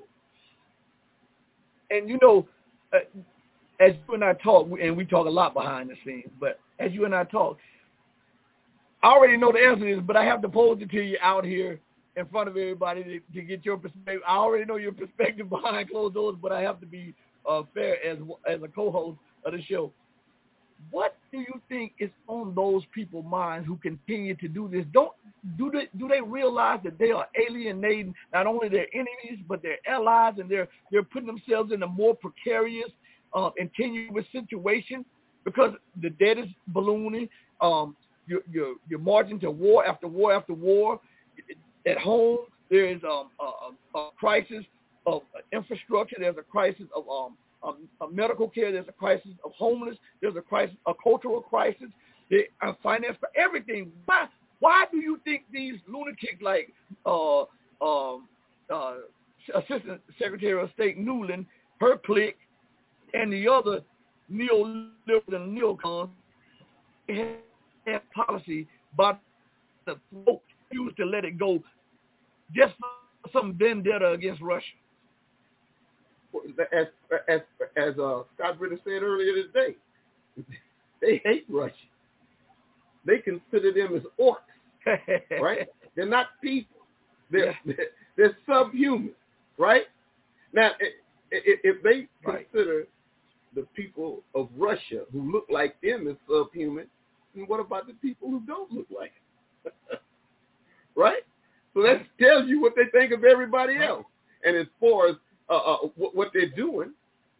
And as you and I talk, and we talk a lot behind the scenes, but as you and I talk, I already know the answer to this, but I have to pose it to you out here in front of everybody to get your perspective. I already know your perspective behind closed doors, but I have to be fair as a co-host of the show. What do you think is on those people's minds who continue to do this? Do they realize that they are alienating not only their enemies but their allies, and they're putting themselves in a more precarious and tenuous situation because the debt is ballooning? You're marching to war after war after war. At home, there is a crisis of infrastructure. There's a crisis of medical care. There's a crisis of homeless. There's a crisis, a cultural crisis. There are finance for everything. Why do you think these lunatics like Assistant Secretary of State Nuland, her clique, and the other neoliberals and neocons have policy about the folks used to let it go just for some vendetta against Russia? As Scott Britton said earlier today, they hate Russia. They consider them as orcs, right? They're not people. They're subhuman, right? Now, if they consider the people of Russia who look like them as subhuman, then what about the people who don't look like it? Right? So that tells you what they think of everybody else. And as far as what they're doing,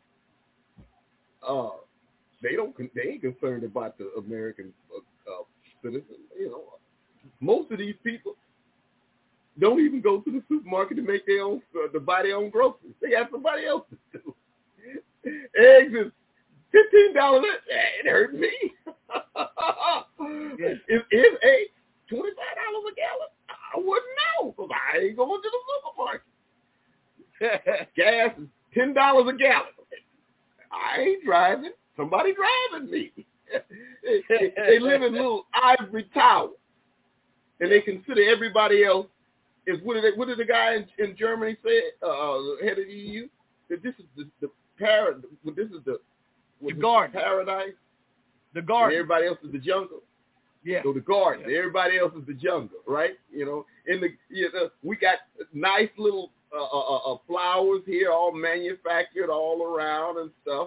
they ain't concerned about the American citizens. Most of these people don't even go to the supermarket to make their own, to buy their own groceries. They got somebody else to do. Eggs is $15. It hurt me. Is eggs $25 a gallon? I wouldn't know because I ain't going to the supermarket. Gas is $10 a gallon. I ain't driving. Somebody driving me. They live in little ivory towers, and they consider everybody else is what did the guy in Germany say? The head of the EU, that this is the paradise. This is the garden paradise. The garden. And everybody else is the jungle. Yeah. So the garden. Yeah. Everybody else is the jungle, right? We got nice little flowers here, all manufactured all around and stuff.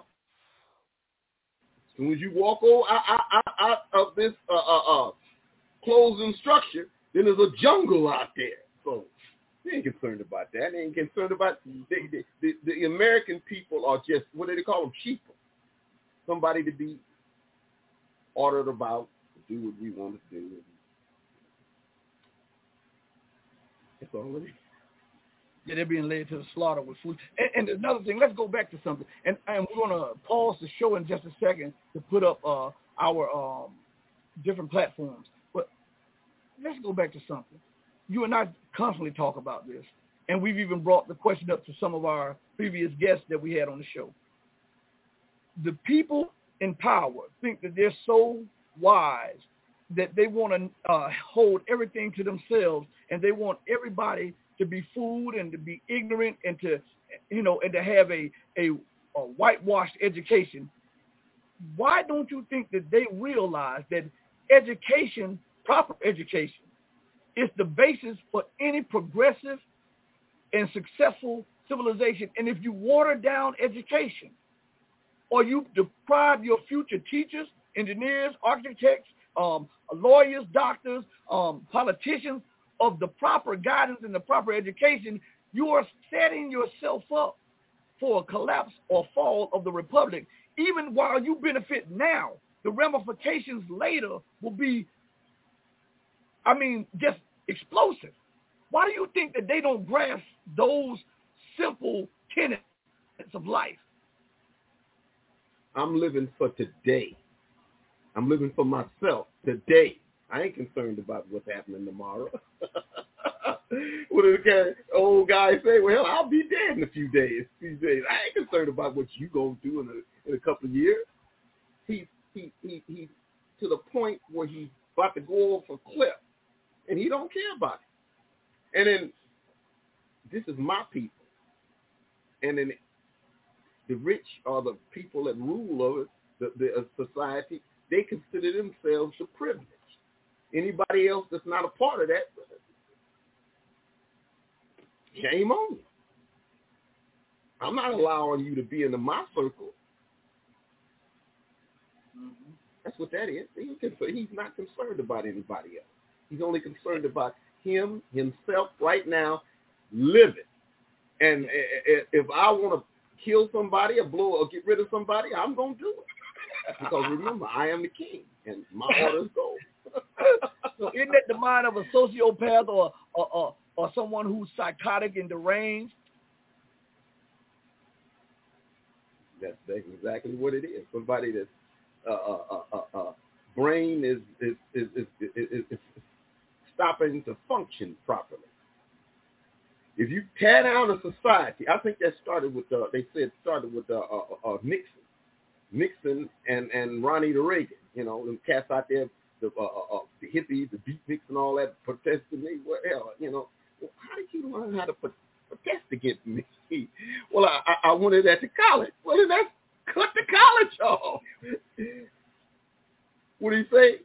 As soon as you walk out of this closed-in structure, then there's a jungle out there. So they ain't concerned about that. They ain't concerned about the American people are just, what do they call them? Sheeple. Somebody to be ordered about, to do what we want to do. That's all it is. Yeah, they're being led to the slaughter with food. And another thing, let's go back to something. And we're going to pause the show in just a second to put up our different platforms. But let's go back to something. You and I constantly talk about this. And we've even brought the question up to some of our previous guests that we had on the show. The people in power think that they're so wise that they want to hold everything to themselves, and they want everybody to be fooled and to be ignorant and to, and to have a whitewashed education. Why don't you think that they realize that education, proper education, is the basis for any progressive and successful civilization? And if you water down education, or you deprive your future teachers, engineers, architects, lawyers, doctors, politicians of the proper guidance and the proper education, you are setting yourself up for a collapse or fall of the republic. Even while you benefit now, the ramifications later will be, just explosive. Why do you think that they don't grasp those simple tenets of life? I'm living for today. I'm living for myself today. I ain't concerned about what's happening tomorrow. What did the old guy say? Well, I'll be dead in a few days. I ain't concerned about what you gonna do in a couple of years. He's to the point where he's about to go off a cliff, and he don't care about it. And then this is my people, and then the rich are the people that rule over the society. They consider themselves the privileged. Anybody else that's not a part of that, shame on you. I'm not allowing you to be into my circle. Mm-hmm. That's what that is. He's not concerned about anybody else. He's only concerned about himself right now, living. And if I want to kill somebody or blow or get rid of somebody, I'm going to do it. Because remember, I am the king, and my orders go. So isn't that the mind of a sociopath or someone who's psychotic and deranged? That's exactly what it is. Somebody that's brain is stopping to function properly. If you tear down a society, I think that started with Nixon and Ronnie Reagan. Them cats out there, the hippies, the beatniks and all that protesting me. Well, how did you learn how to protest against me? Well, I wanted that to college. Well, then that's cut the college off. What do you say?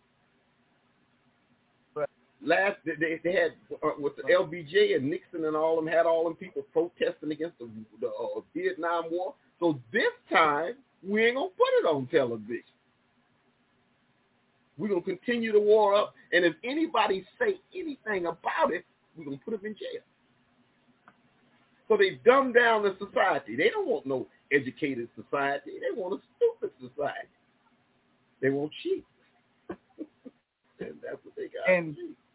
Last they had with the LBJ and Nixon and all of them had all them people protesting against the Vietnam War. So this time we ain't gonna put it on television. We're gonna continue the war up, and if anybody say anything about it, we're gonna put them in jail. So they dumb down the society. They don't want no educated society. They want a stupid society. They want cheap. And that's what they got. And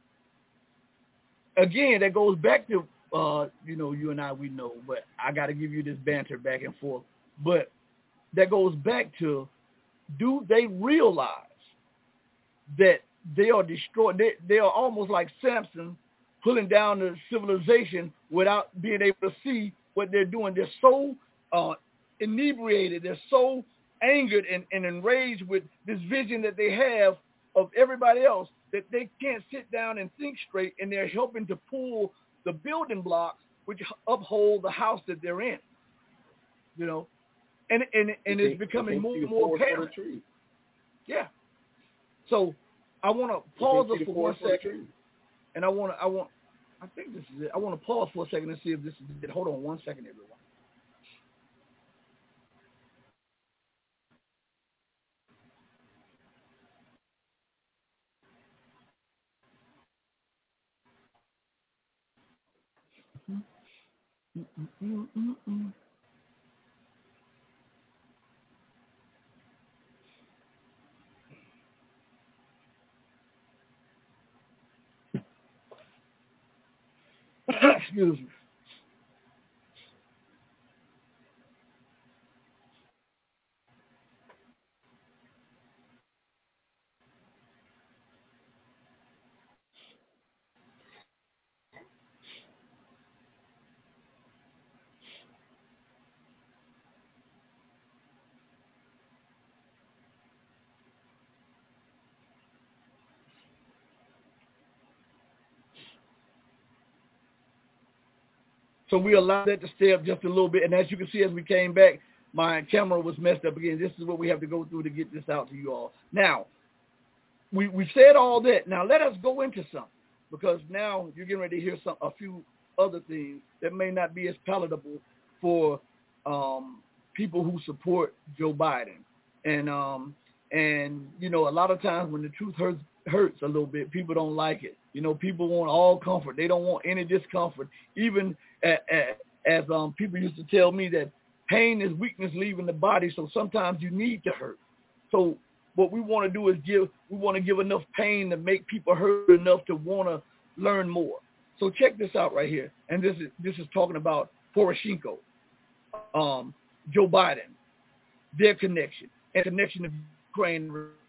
again, that goes back to, you and I, we know, but I got to give you this banter back and forth. But that goes back to, do they realize that they are destroyed? They are almost like Samson pulling down the civilization without being able to see what they're doing. They're so inebriated. They're so angered and enraged with this vision that they have of everybody else that they can't sit down and think straight, and they're helping to pull the building blocks which uphold the house that they're in. And it's becoming more and more apparent. Yeah. So I want to pause us for 1 second, and I think this is it. I want to pause for a second and see if this is it. Hold on 1 second, everyone. Excuse me. So we allowed that to stay up just a little bit. And as you can see, as we came back, my camera was messed up again. This is what we have to go through to get this out to you all. Now, we said all that. Now let us go into something, because now you're getting ready to hear a few other things that may not be as palatable for people who support Joe Biden. And you know, a lot of times when the truth hurts a little bit, people don't like it. You know, people want all comfort. They don't want any discomfort. Even as people used to tell me that pain is weakness leaving the body, so sometimes you need to hurt. So what we want to do is give enough pain to make people hurt enough to want to learn more. So check this out right here. And this is talking about Poroshenko, Joe Biden, their connection, and connection to Ukraine,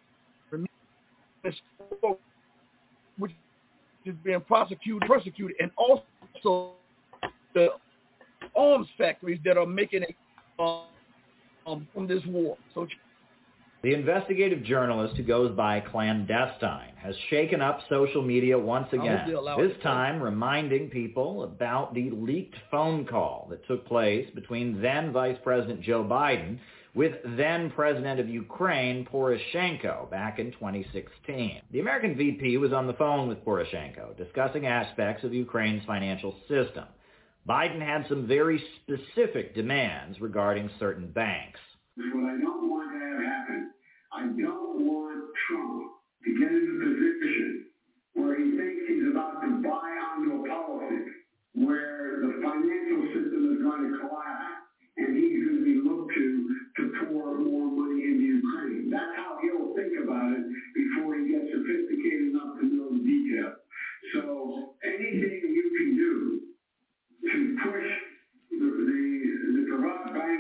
which is being persecuted, and also the arms factories that are making it from this war. So the investigative journalist who goes by Clandestine has shaken up social media once again, this time reminding people about the leaked phone call that took place between then Vice President Joe Biden with then President of Ukraine, Poroshenko, back in 2016. The American VP was on the phone with Poroshenko, discussing aspects of Ukraine's financial system. Biden had some very specific demands regarding certain banks. What I don't want to have happen, I don't want Trump to get into a position where he thinks he's about to buy onto a policy where the financial system is going to collapse and he's going to be looked to pour more money into Ukraine. That's how he'll think about it before he gets sophisticated enough to know the details. So anything you can do to push the Privat Bank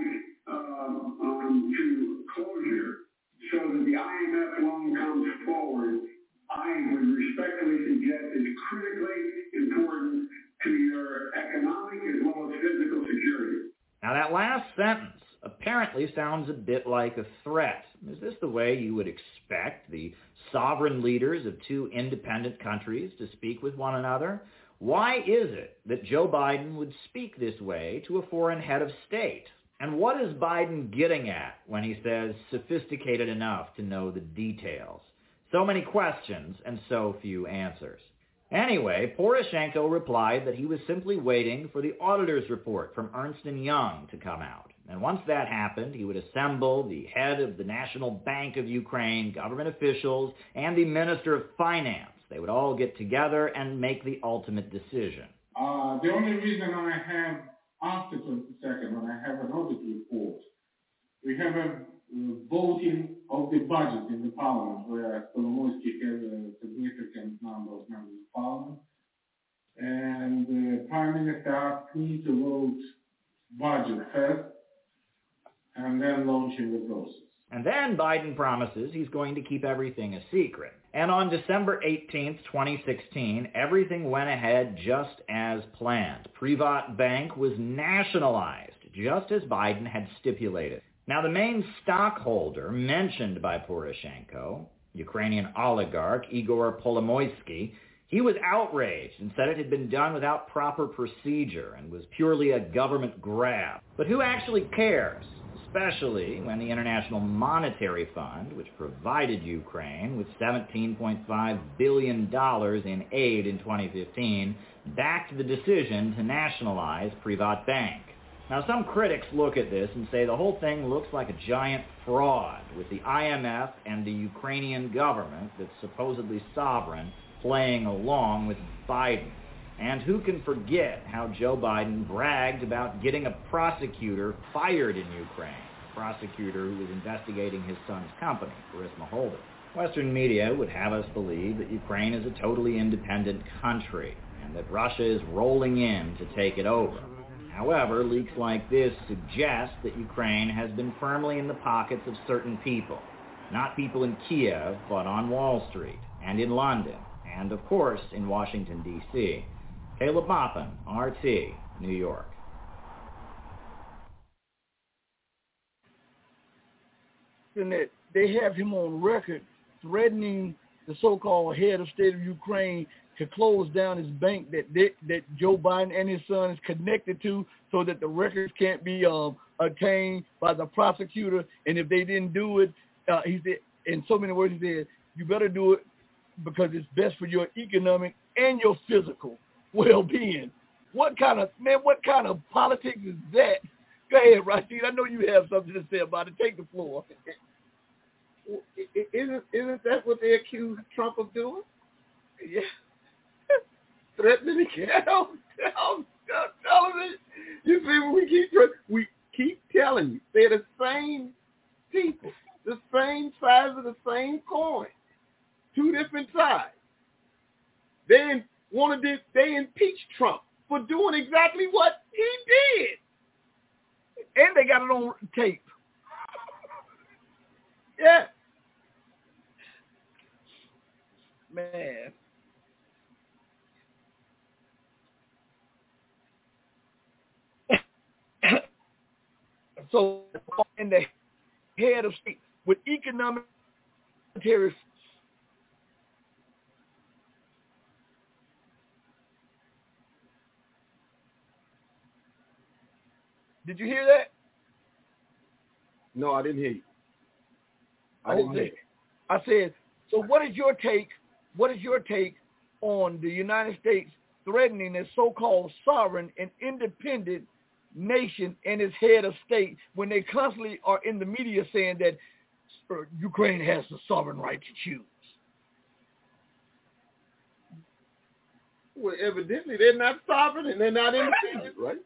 to closure so that the IMF loan comes forward, I would respectfully suggest is critically important to your economic as well as physical security. Now that last sentence apparently sounds a bit like a threat. Is this the way you would expect the sovereign leaders of two independent countries to speak with one another? Why is it that Joe Biden would speak this way to a foreign head of state? And what is Biden getting at when he says sophisticated enough to know the details? So many questions and so few answers. Anyway, Poroshenko replied that he was simply waiting for the auditor's report from Ernst & Young to come out. And once that happened, he would assemble the head of the National Bank of Ukraine, government officials, and the Minister of Finance. They would all get together and make the ultimate decision. The only reason I have, after 22nd, when I have an audit report, we have a voting of the budget in the parliament, where Kolomoisky has a significant number of members of parliament. And the Prime Minister asked me to vote budget first and then launching the process. And then Biden promises he's going to keep everything a secret. And on December 18th, 2016, everything went ahead just as planned. Privat Bank was nationalized, just as Biden had stipulated. Now, the main stockholder mentioned by Poroshenko, Ukrainian oligarch Igor Kolomoisky, he was outraged and said it had been done without proper procedure and was purely a government grab. But who actually cares? Especially when the International Monetary Fund, which provided Ukraine with $17.5 billion in aid in 2015, backed the decision to nationalize Privat Bank. Now, some critics look at this and say the whole thing looks like a giant fraud, with the IMF and the Ukrainian government, that's supposedly sovereign, playing along with Biden. And who can forget how Joe Biden bragged about getting a prosecutor fired in Ukraine, a prosecutor who was investigating his son's company, Burisma Holdings. Western media would have us believe that Ukraine is a totally independent country and that Russia is rolling in to take it over. However, leaks like this suggest that Ukraine has been firmly in the pockets of certain people. Not people in Kiev, but on Wall Street, and in London, and of course in Washington, D.C. Caleb Maupin, RT, New York. And that they have him on record threatening the so-called head of state of Ukraine to close down his bank that Joe Biden and his son is connected to, so that the records can't be obtained by the prosecutor. And if they didn't do it, he said, in so many words, he said, you better do it because it's best for your economic and your physical well-being. What kind of politics is that? Go ahead, Rashid. I know you have something to say about it. Take the floor. Isn't that what they accuse Trump of doing? Yeah. Threatening to kill. Tell him. You see, when we keep telling you, they're the same people, the same size of the same coin, two different sides. They impeached Trump for doing exactly what he did. And they got it on tape. Yeah. Man. So, in the head of state with economic military. Did you hear that? No, I didn't hear you. I said, so what is your take? What is your take on the United States threatening a so-called sovereign and independent nation and its head of state when they constantly are in the media saying that Ukraine has the sovereign right to choose? Well, evidently they're not sovereign and they're not independent, right?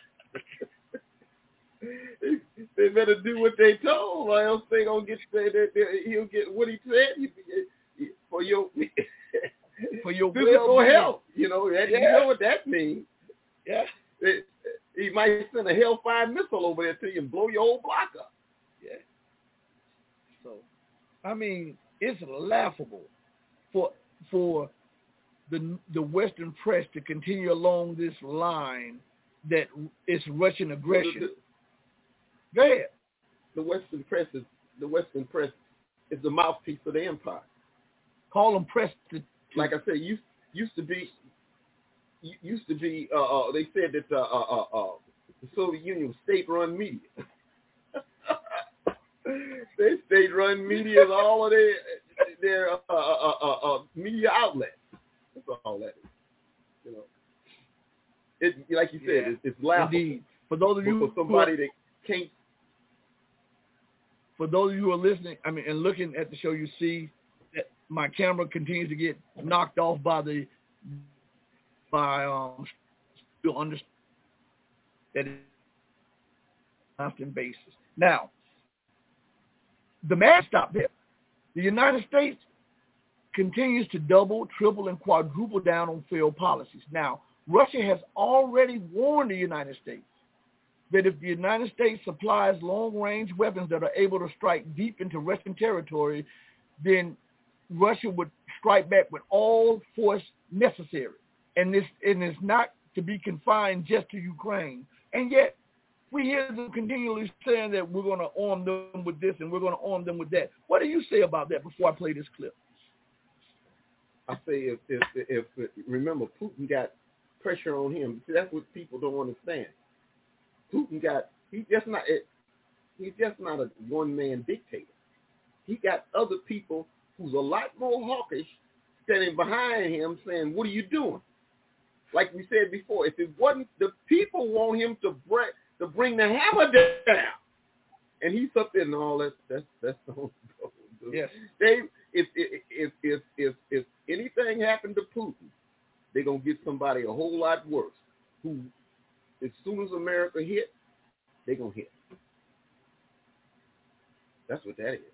They better do what they told, or else they gonna get. He'll get what he said for your physical health. You know what that means. Yeah. He might send a Hellfire missile over there to you and blow your whole block up. Yeah. So, I mean, it's laughable for the Western press to continue along this line that it's Russian aggression. Go ahead. The Western press is the mouthpiece of the empire. Call them press. Like I said, used to be. They said that the Soviet Union was state-run media. They state-run media is all of their media outlets. That's all that is. You know, it like you said, it's laughable. Indeed. For those of you for somebody that can't. For those of you who are listening, and looking at the show, you see that my camera continues to get knocked off by you'll understand that it's on a constant basis. Now, the man stopped there. The United States continues to double, triple, and quadruple down on failed policies. Now, Russia has already warned the United States that if the United States supplies long-range weapons that are able to strike deep into Russian territory, then Russia would strike back with all force necessary. And it's not to be confined just to Ukraine. And yet, we hear them continually saying that we're going to arm them with this and we're going to arm them with that. What do you say about that before I play this clip? I say if remember, Putin got pressure on him. See, that's what people don't understand. Putin he's just not a one-man dictator. He got other people who's a lot more hawkish standing behind him saying, what are you doing? Like we said before, if it wasn't, the people want him to bring the hammer down. And he's up there and all that. That's the yes. If anything happened to Putin, they're gonna get somebody a whole lot worse. Who, as soon as America hit, they're gonna hit. That's what that is.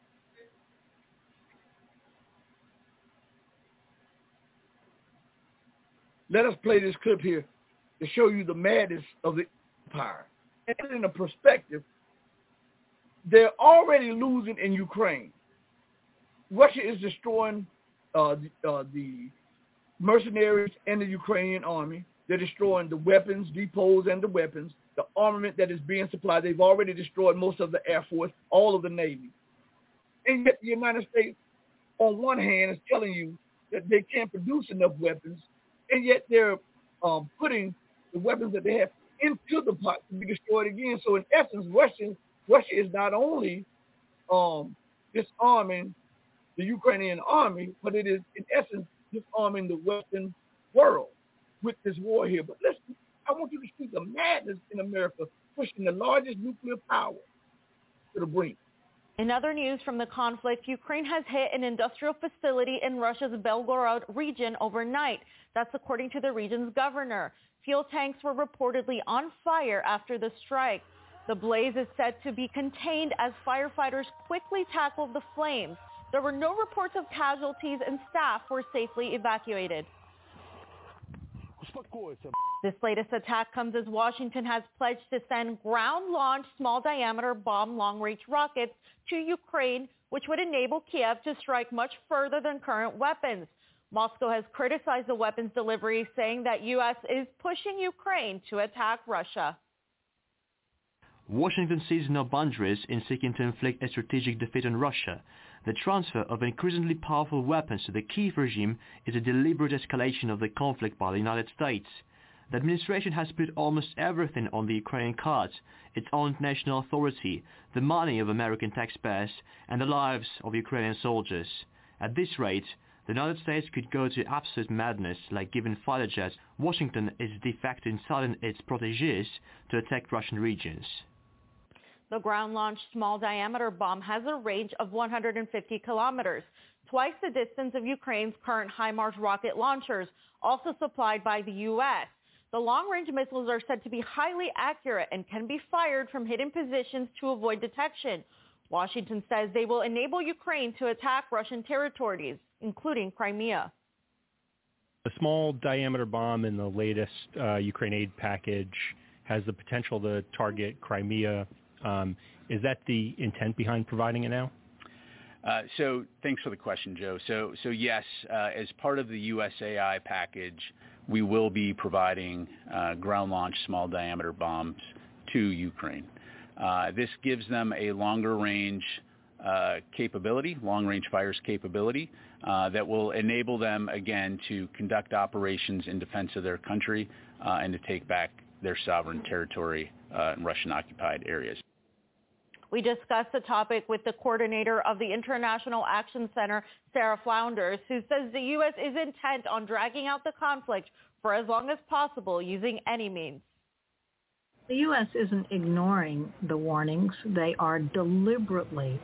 Let us play this clip here to show you the madness of the empire. And in a perspective, they're already losing in Ukraine. Russia is destroying the mercenaries and the Ukrainian army. They're destroying the weapons, depots and the weapons, the armament that is being supplied. They've already destroyed most of the Air Force, all of the Navy. And yet the United States, on one hand, is telling you that they can't produce enough weapons, and yet they're putting the weapons that they have into the pot to be destroyed again. So in essence, Russia is not only disarming the Ukrainian army, but it is in essence disarming the Western world with this war here. But listen, I want you to see the madness in America pushing the largest nuclear power to the brink. In other news from the conflict, Ukraine has hit an industrial facility in Russia's Belgorod region overnight. That's according to the region's governor. Fuel tanks were reportedly on fire after the strike. The blaze is said to be contained as firefighters quickly tackled the flames. There were no reports of casualties and staff were safely evacuated. This latest attack comes as Washington has pledged to send ground-launched small-diameter bomb long-range rockets to Ukraine, which would enable Kiev to strike much further than current weapons. Moscow has criticized the weapons delivery, saying that U.S. is pushing Ukraine to attack Russia. Washington sees no boundaries in seeking to inflict a strategic defeat on Russia. The transfer of increasingly powerful weapons to the Kyiv regime is a deliberate escalation of the conflict by the United States. The administration has put almost everything on the Ukrainian cards: its own national authority, the money of American taxpayers, and the lives of Ukrainian soldiers. At this rate, the United States could go to absolute madness, like giving fighter jets. Washington is de facto inciting its protégés to attack Russian regions. The ground-launched small-diameter bomb has a range of 150 kilometers, twice the distance of Ukraine's current HIMARS rocket launchers, also supplied by the U.S. The long-range missiles are said to be highly accurate and can be fired from hidden positions to avoid detection. Washington says they will enable Ukraine to attack Russian territories, including Crimea. The small-diameter bomb in the latest Ukraine aid package has the potential to target Crimea. Is that the intent behind providing it now? So thanks for the question, Joe. So yes, as part of the USAI package, we will be providing ground-launched small-diameter bombs to Ukraine. This gives them a longer-range capability, long-range fires capability, that will enable them, again, to conduct operations in defense of their country and to take back their sovereign territory in Russian-occupied areas. We discussed the topic with the coordinator of the International Action Center, Sarah Flounders, who says the U.S. is intent on dragging out the conflict for as long as possible using any means. The U.S. isn't ignoring the warnings. They are deliberately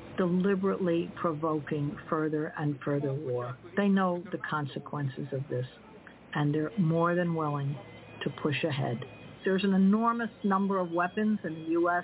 provoking further and further war. They know the consequences of this, and they're more than willing to push ahead. There's an enormous number of weapons in the U.S.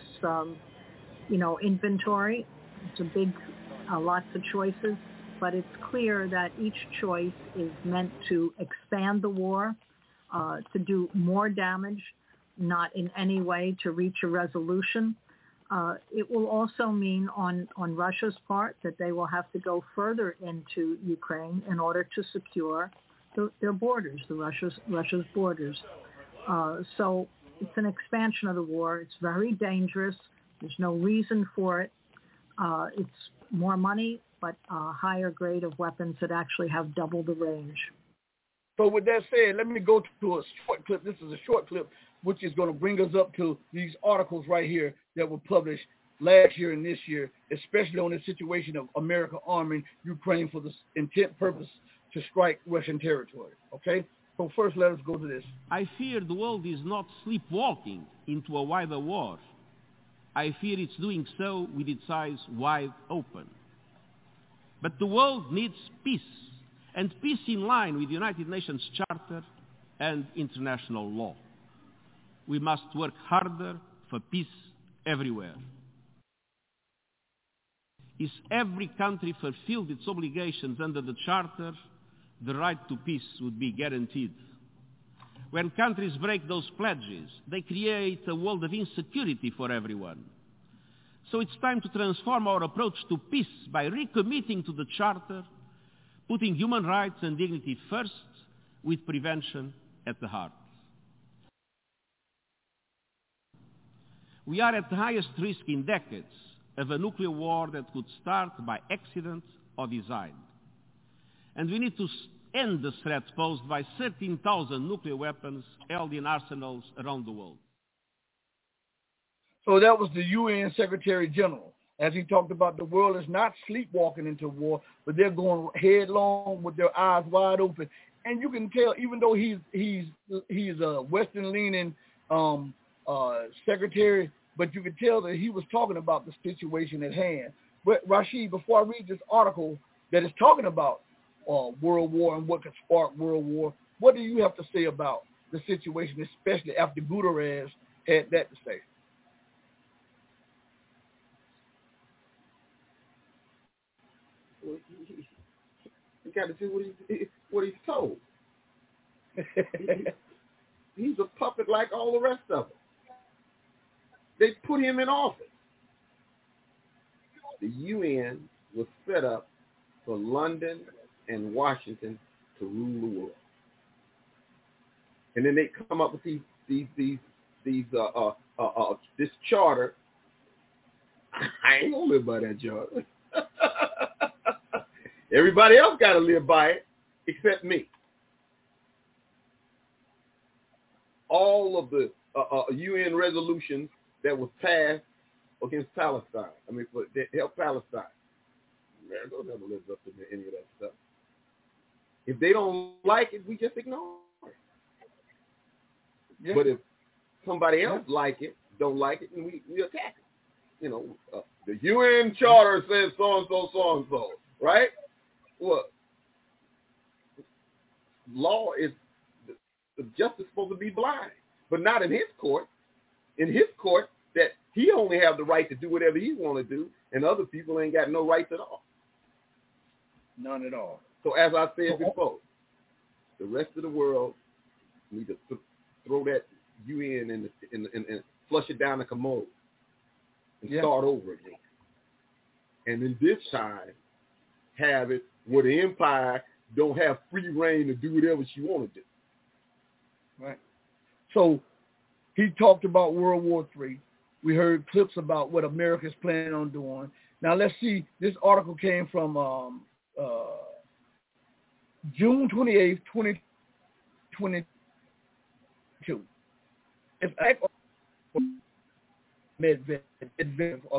Inventory. It's lots of choices, but it's clear that each choice is meant to expand the war, to do more damage, not in any way to reach a resolution. It will also mean on Russia's part that they will have to go further into Ukraine in order to secure their borders, Russia's borders. So it's an expansion of the war. It's very dangerous. There's no reason for it. It's more money, but a higher grade of weapons that actually have double the range. So with that said, let me go to a short clip. This is a short clip, which is going to bring us up to these articles right here that were published last year and this year, especially on the situation of America arming Ukraine for the intent purpose to strike Russian territory. Okay? So first, let us go to this. I fear the world is not sleepwalking into a wider war. I fear it's doing so with its eyes wide open. But the world needs peace, and peace in line with the United Nations Charter and international law. We must work harder for peace everywhere. If every country fulfilled its obligations under the Charter, the right to peace would be guaranteed. When countries break those pledges, they create a world of insecurity for everyone. So it's time to transform our approach to peace by recommitting to the Charter, putting human rights and dignity first, with prevention at the heart. We are at the highest risk in decades of a nuclear war that could start by accident or design. And we need to end the threat posed by 13,000 nuclear weapons held in arsenals around the world. So that was the UN Secretary General. As he talked about, the world is not sleepwalking into war, but they're going headlong with their eyes wide open. And you can tell, even though he's a Western-leaning secretary, but you can tell that he was talking about the situation at hand. But Rashid, before I read this article that is talking about World War and what could spark World War, what do you have to say about the situation, especially after Guterres had that to say? You got to do what he's told. He's a puppet like all the rest of them. They put him in office. The UN was set up for London and Washington to rule the world, and then they come up with this charter. I ain't gonna live by that charter. Everybody else got to live by it except me. All of the UN resolutions that was passed against Palestine, to help Palestine, America never lives up to any of that stuff. If they don't like it, we just ignore it. Yeah. But if somebody else don't like it, then we attack it. The UN Charter says so-and-so, so-and-so, right? Well, law is, the justice is supposed to be blind, but not in his court. In his court, that he only have the right to do whatever he want to do, and other people ain't got no rights at all. None at all. So as I said before, the rest of the world need to throw that UN and flush it down the commode and start over again. And then this time, have it where the empire don't have free reign to do whatever she want to do. Right. So he talked about World War III. We heard clips about what America's planning on doing. Now let's see. This article came from June 28th, 2022. If Medvedev or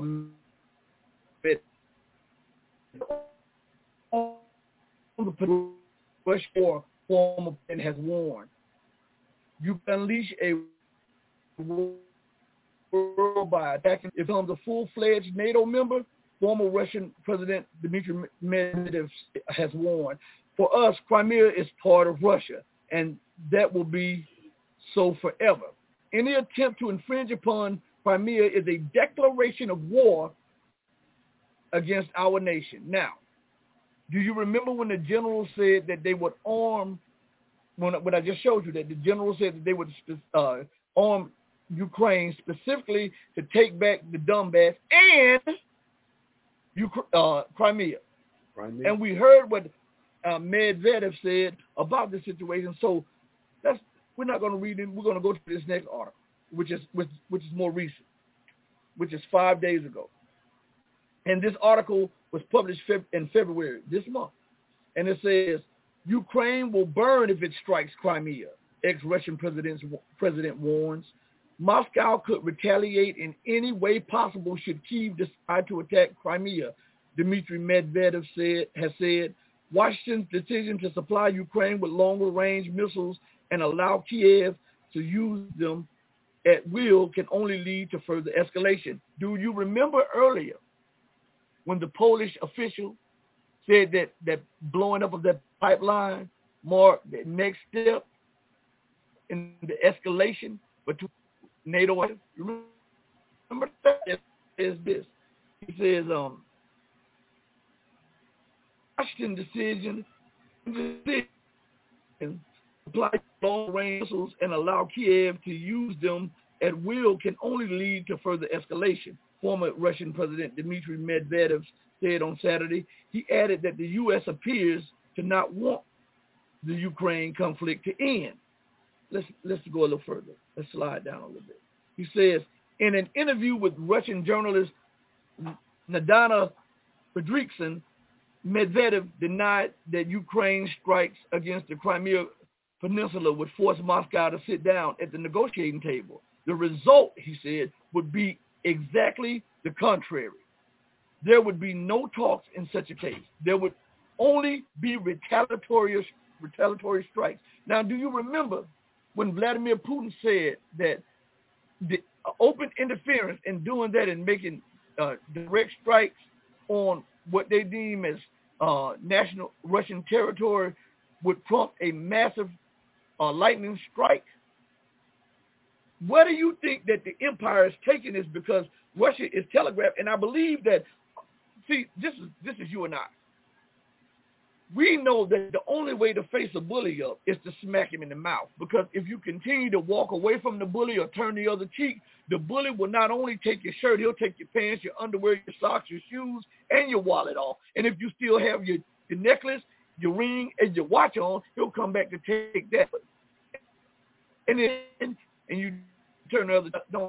the Bush former president has warned, you can unleash a world by attacking. If it becomes a full-fledged NATO member, former Russian President Dmitry Medvedev has warned. For us, Crimea is part of Russia, and that will be so forever. Any attempt to infringe upon Crimea is a declaration of war against our nation. Now, do you remember when the general said that they would arm, when I just showed you that the general said that they would arm Ukraine specifically to take back the Donbass and Crimea. And we heard what Medvedev said about the situation. So we're not going to read it. We're going to go to this next article, which is more recent, which is 5 days ago. And this article was published in February this month. And it says, Ukraine will burn if it strikes Crimea, ex-Russian president warns. Moscow could retaliate in any way possible should Kyiv decide to attack Crimea, Dmitry Medvedev has said. Washington's decision to supply Ukraine with longer-range missiles and allow Kiev to use them at will can only lead to further escalation. Do you remember earlier when the Polish official said that blowing up of that pipeline marked the next step in the escalation between NATO? Remember that is this. He says, Washington decision to apply long-range missiles and allow Kiev to use them at will can only lead to further escalation. Former Russian President Dmitry Medvedev said on Saturday. He added that the U.S. appears to not want the Ukraine conflict to end. Let's go a little further. Let's slide down a little bit. He says, in an interview with Russian journalist Nadana Fredrickson, Medvedev denied that Ukraine's strikes against the Crimea Peninsula would force Moscow to sit down at the negotiating table. The result, he said, would be exactly the contrary. There would be no talks in such a case. There would only be retaliatory strikes. Now, do you remember when Vladimir Putin said that the open interference in doing that and making direct strikes on what they deem as national Russian territory would prompt a massive lightning strike? Where do you think that the empire is taking this? Because Russia is telegraphed, and I believe that, see, this is you and I. We know that the only way to face a bully up is to smack him in the mouth, because if you continue to walk away from the bully or turn the other cheek, the bully will not only take your shirt, he'll take your pants, your underwear, your socks, your shoes, and your wallet off. And if you still have your necklace, your ring, and your watch on, he'll come back to take that. And then you turn the other, don't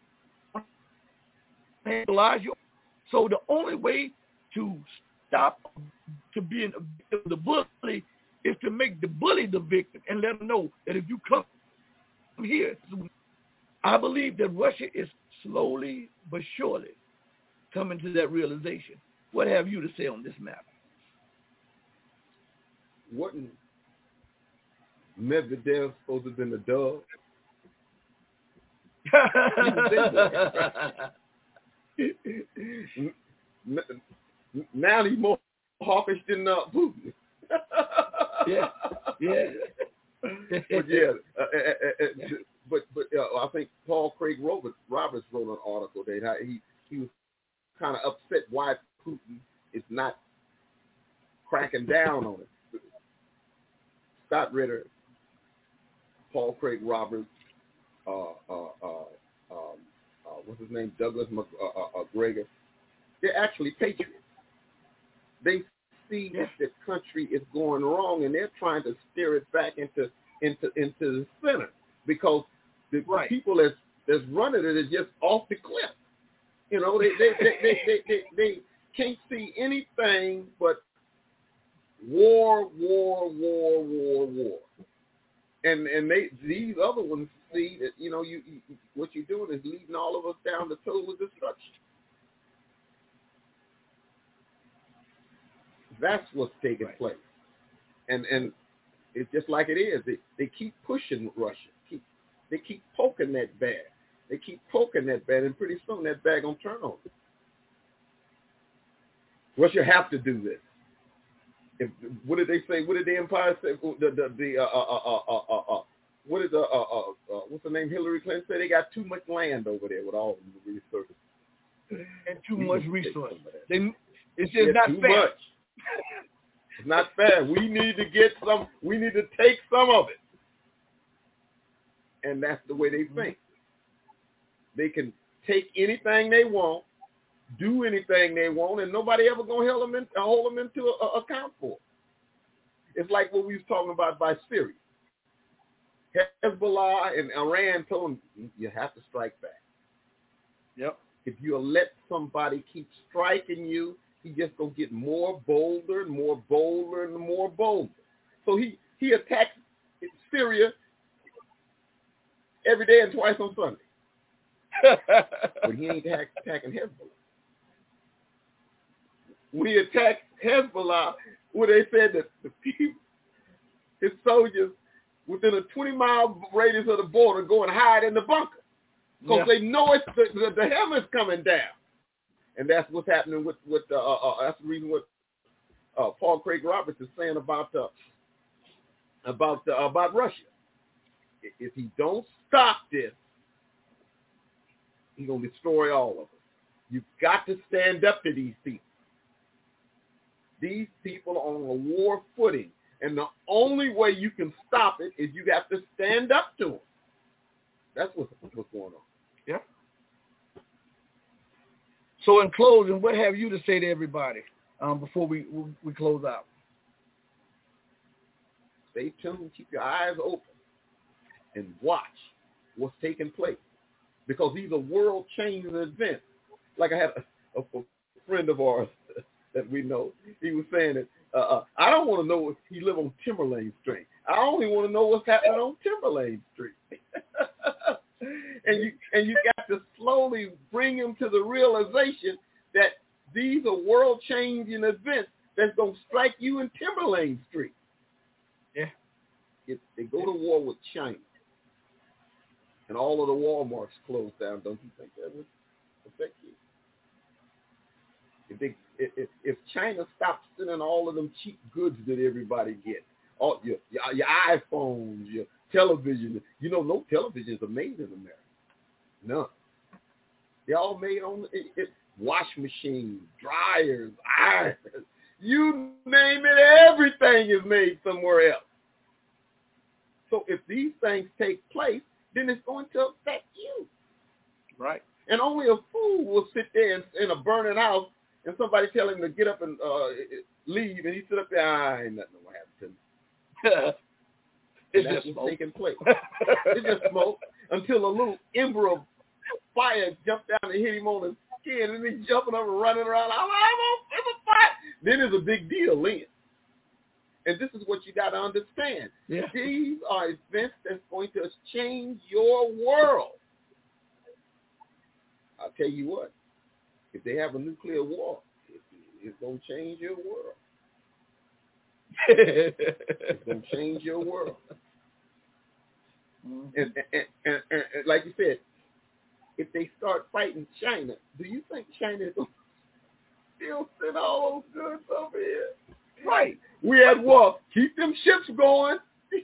handleize you. So the only way to stop to being a victim of the bully is to make the bully the victim and let them know that if you come here, I believe that Russia is slowly but surely coming to that realization. What have you to say on this matter? Wasn't Medvedev supposed to have been a dove? Now he's more hawkish than Putin. Yeah. But I think Paul Craig Roberts wrote an article that he was kind of upset why Putin is not cracking down on it. Scott Ritter, Paul Craig Roberts, what's his name, Douglas McGregor, they're actually patriots. They see that the country is going wrong, and they're trying to steer it back into the center, because the people that's running it is just off the cliff. You know, they can't see anything but war. And these other ones see that, you know, you what you're doing is leading all of us down the total destruction. That's what's taking place. And it's just like it is. They keep pushing Russia. They keep poking that bear. They keep poking that bear, and pretty soon that bear gonna turn on them. Russia have to do this. What did they say? What did the empire say? What did what's the name? Hillary Clinton said they got too much land over there with all the resources and too much resources. It's just not fair. Much. It's not fair. We need to get some. We need to take some of it, and that's the way they think. They can take anything they want, do anything they want, and nobody ever gonna hold them into account for. It's like what we was talking about by Syria. Hezbollah and Iran told them, you have to strike back. Yep. If you let somebody keep striking you, he just gonna get more bolder and more bolder and more bolder. So he attacks Syria every day and twice on Sunday. But he ain't attacking Hezbollah. When he attacked Hezbollah, where they said that the people, his soldiers, within a 20-mile radius of the border, go and hide in the bunker because they know it's the hammer's coming down, and that's what's happening with that's the reason what Paul Craig Roberts is saying about Russia. If he don't stop this, he's gonna destroy all of us. You've got to stand up to these people. These people are on a war footing, and the only way you can stop it is you have to stand up to them. That's what's going on. Yeah. So in closing, what have you to say to everybody before we close out? Stay tuned. Keep your eyes open and watch what's taking place, because these are world-changing events. Like I had a friend of ours that we know. He was saying that I don't want to know if he live on Timberlane Street. I only want to know what's happening on Timberlane Street. and you got to slowly bring him to the realization that these are world-changing events that's going to strike you in Timberlane Street. Yeah. If they go to war with China and all of the Walmarts close down, don't you think that would affect you? If China stops sending all of them cheap goods that everybody gets, all your iPhones, your television, no televisions are made in America. None. They're all made on wash machines, dryers, irons. You name it, everything is made somewhere else. So if these things take place, then it's going to affect you. Right. And only a fool will sit there in a burning house and somebody tell him to get up and leave, and he sit up there, ain't nothing will happen to me. It's just smoke. Taking place. It's just smoke until a little ember of fire jumped down and hit him on the skin, and he's jumping up and running around. I'm a fire. Then it's a big deal then. And this is what you got to understand. Yeah. These are events that's going to change your world. I'll tell you what. If they have a nuclear war, it's going to change your world. It's going to change your world. And like you said, if they start fighting China, do you think China is going to still send all those goods over here? Right. We at war. Keep them ships going.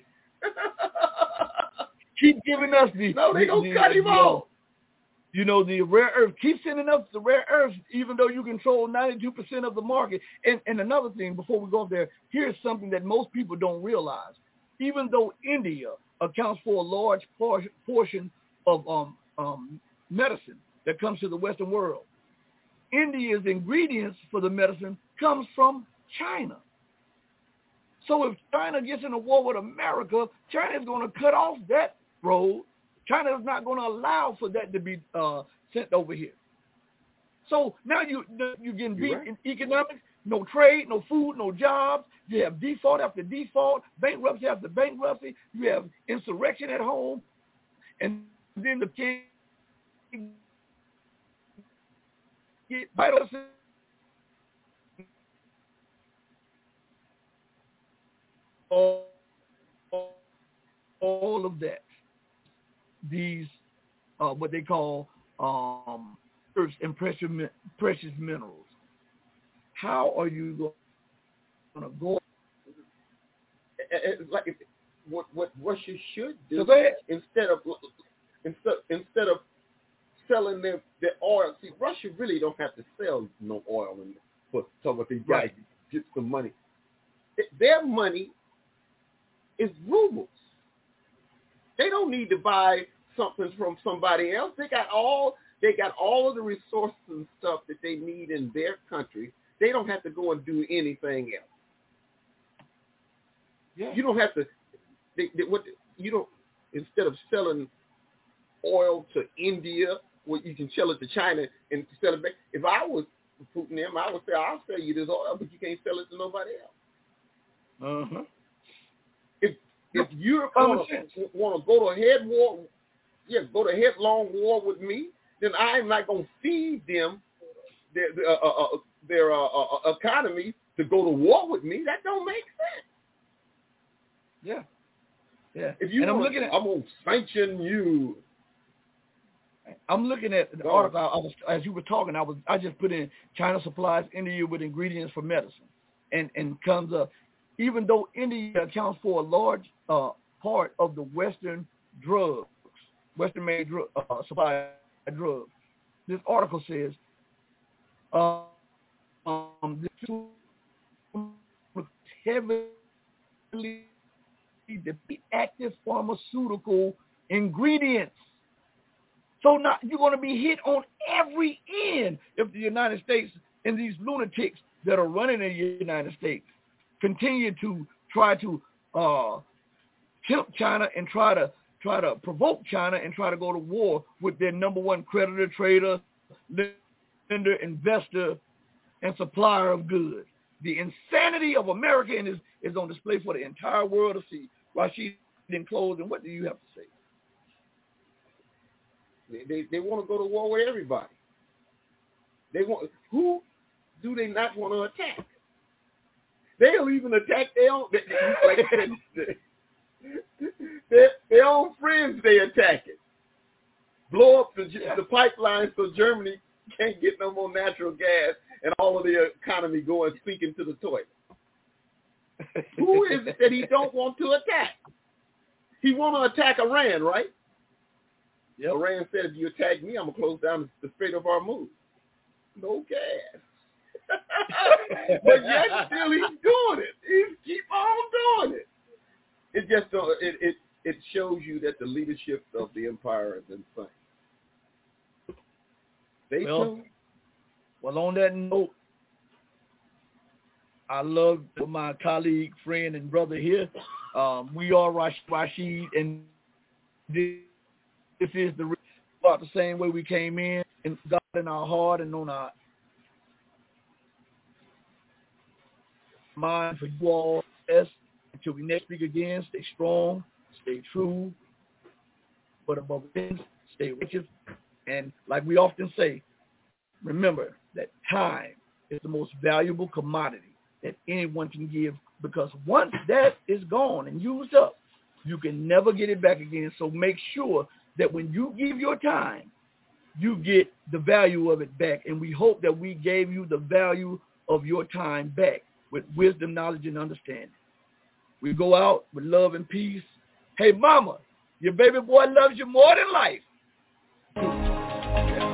Keep giving us the... No, they don't cut him off. The rare earth. Keep sending us the rare earth, even though you control 92% of the market. And another thing, before we go up there, here's something that most people don't realize. Even though India accounts for a large portion of medicine that comes to the Western world, India's ingredients for the medicine comes from China. So if China gets in a war with America, China is going to cut off that road. China is not going to allow for that to be sent over here. So now you're getting beat in economics, no trade, no food, no jobs. You have default after default, bankruptcy after bankruptcy. You have insurrection at home. And then the king get vital. All of that. These, what they call earths and precious minerals. How are you going to go? Like what Russia should do, instead of selling their oil. See, Russia really don't have to sell no oil for what they got to get some money. Their money is rubles. They don't need to buy something from somebody else. They got all of the resources and stuff that they need in their country. They don't have to go and do anything else. Yeah. You don't have to. Instead of selling oil to India, well, you can sell it to China and sell it back. If I was Putin, I would say, I'll sell you this oil, but you can't sell it to nobody else. Uh-huh. If Europe want to go to headlong war with me, then I'm not going to feed them their economy to go to war with me. That don't make sense. Yeah. Yeah. If you I'm going to sanction you. I'm looking at the article. As you were talking, I just put in China supplies India with ingredients for medicine, and comes up. Even though India accounts for a large part of the Western made supply of drugs, this article says this heavily deplete active pharmaceutical ingredients. So now you're going to be hit on every end if the United States and these lunatics that are running in the United States continue to try to tempt China and try to provoke China and try to go to war with their number one creditor, trader, lender, investor, and supplier of goods. The insanity of America is on display for the entire world to see. Rashid, in closing, what do you have to say? They want to go to war with everybody. Who do they not want to attack? They'll even attack their own, their own friends. They attack it. Blow up the pipeline so Germany can't get no more natural gas and all of the economy going speaking to the toilet. Who is it that he don't want to attack? He want to attack Iran, right? Yep. Iran said, if you attack me, I'm going to close down the Strait of Hormuz. No gas. But yet still he's doing it. He keep on doing it. It just it shows you that the leadership of the empire is insane. Well, on that note, I love my colleague, friend, and brother here. We are Rashid, and this is about the same way we came in, and God in our heart and on our mind for you all. Until we next speak again, stay strong, stay true, but above things, stay righteous. And like we often say, remember that time is the most valuable commodity that anyone can give, because once that is gone and used up, you can never get it back again. So make sure that when you give your time, you get the value of it back. And we hope that we gave you the value of your time back with wisdom, knowledge, and understanding. We go out with love and peace. Hey, mama, your baby boy loves you more than life. Yeah.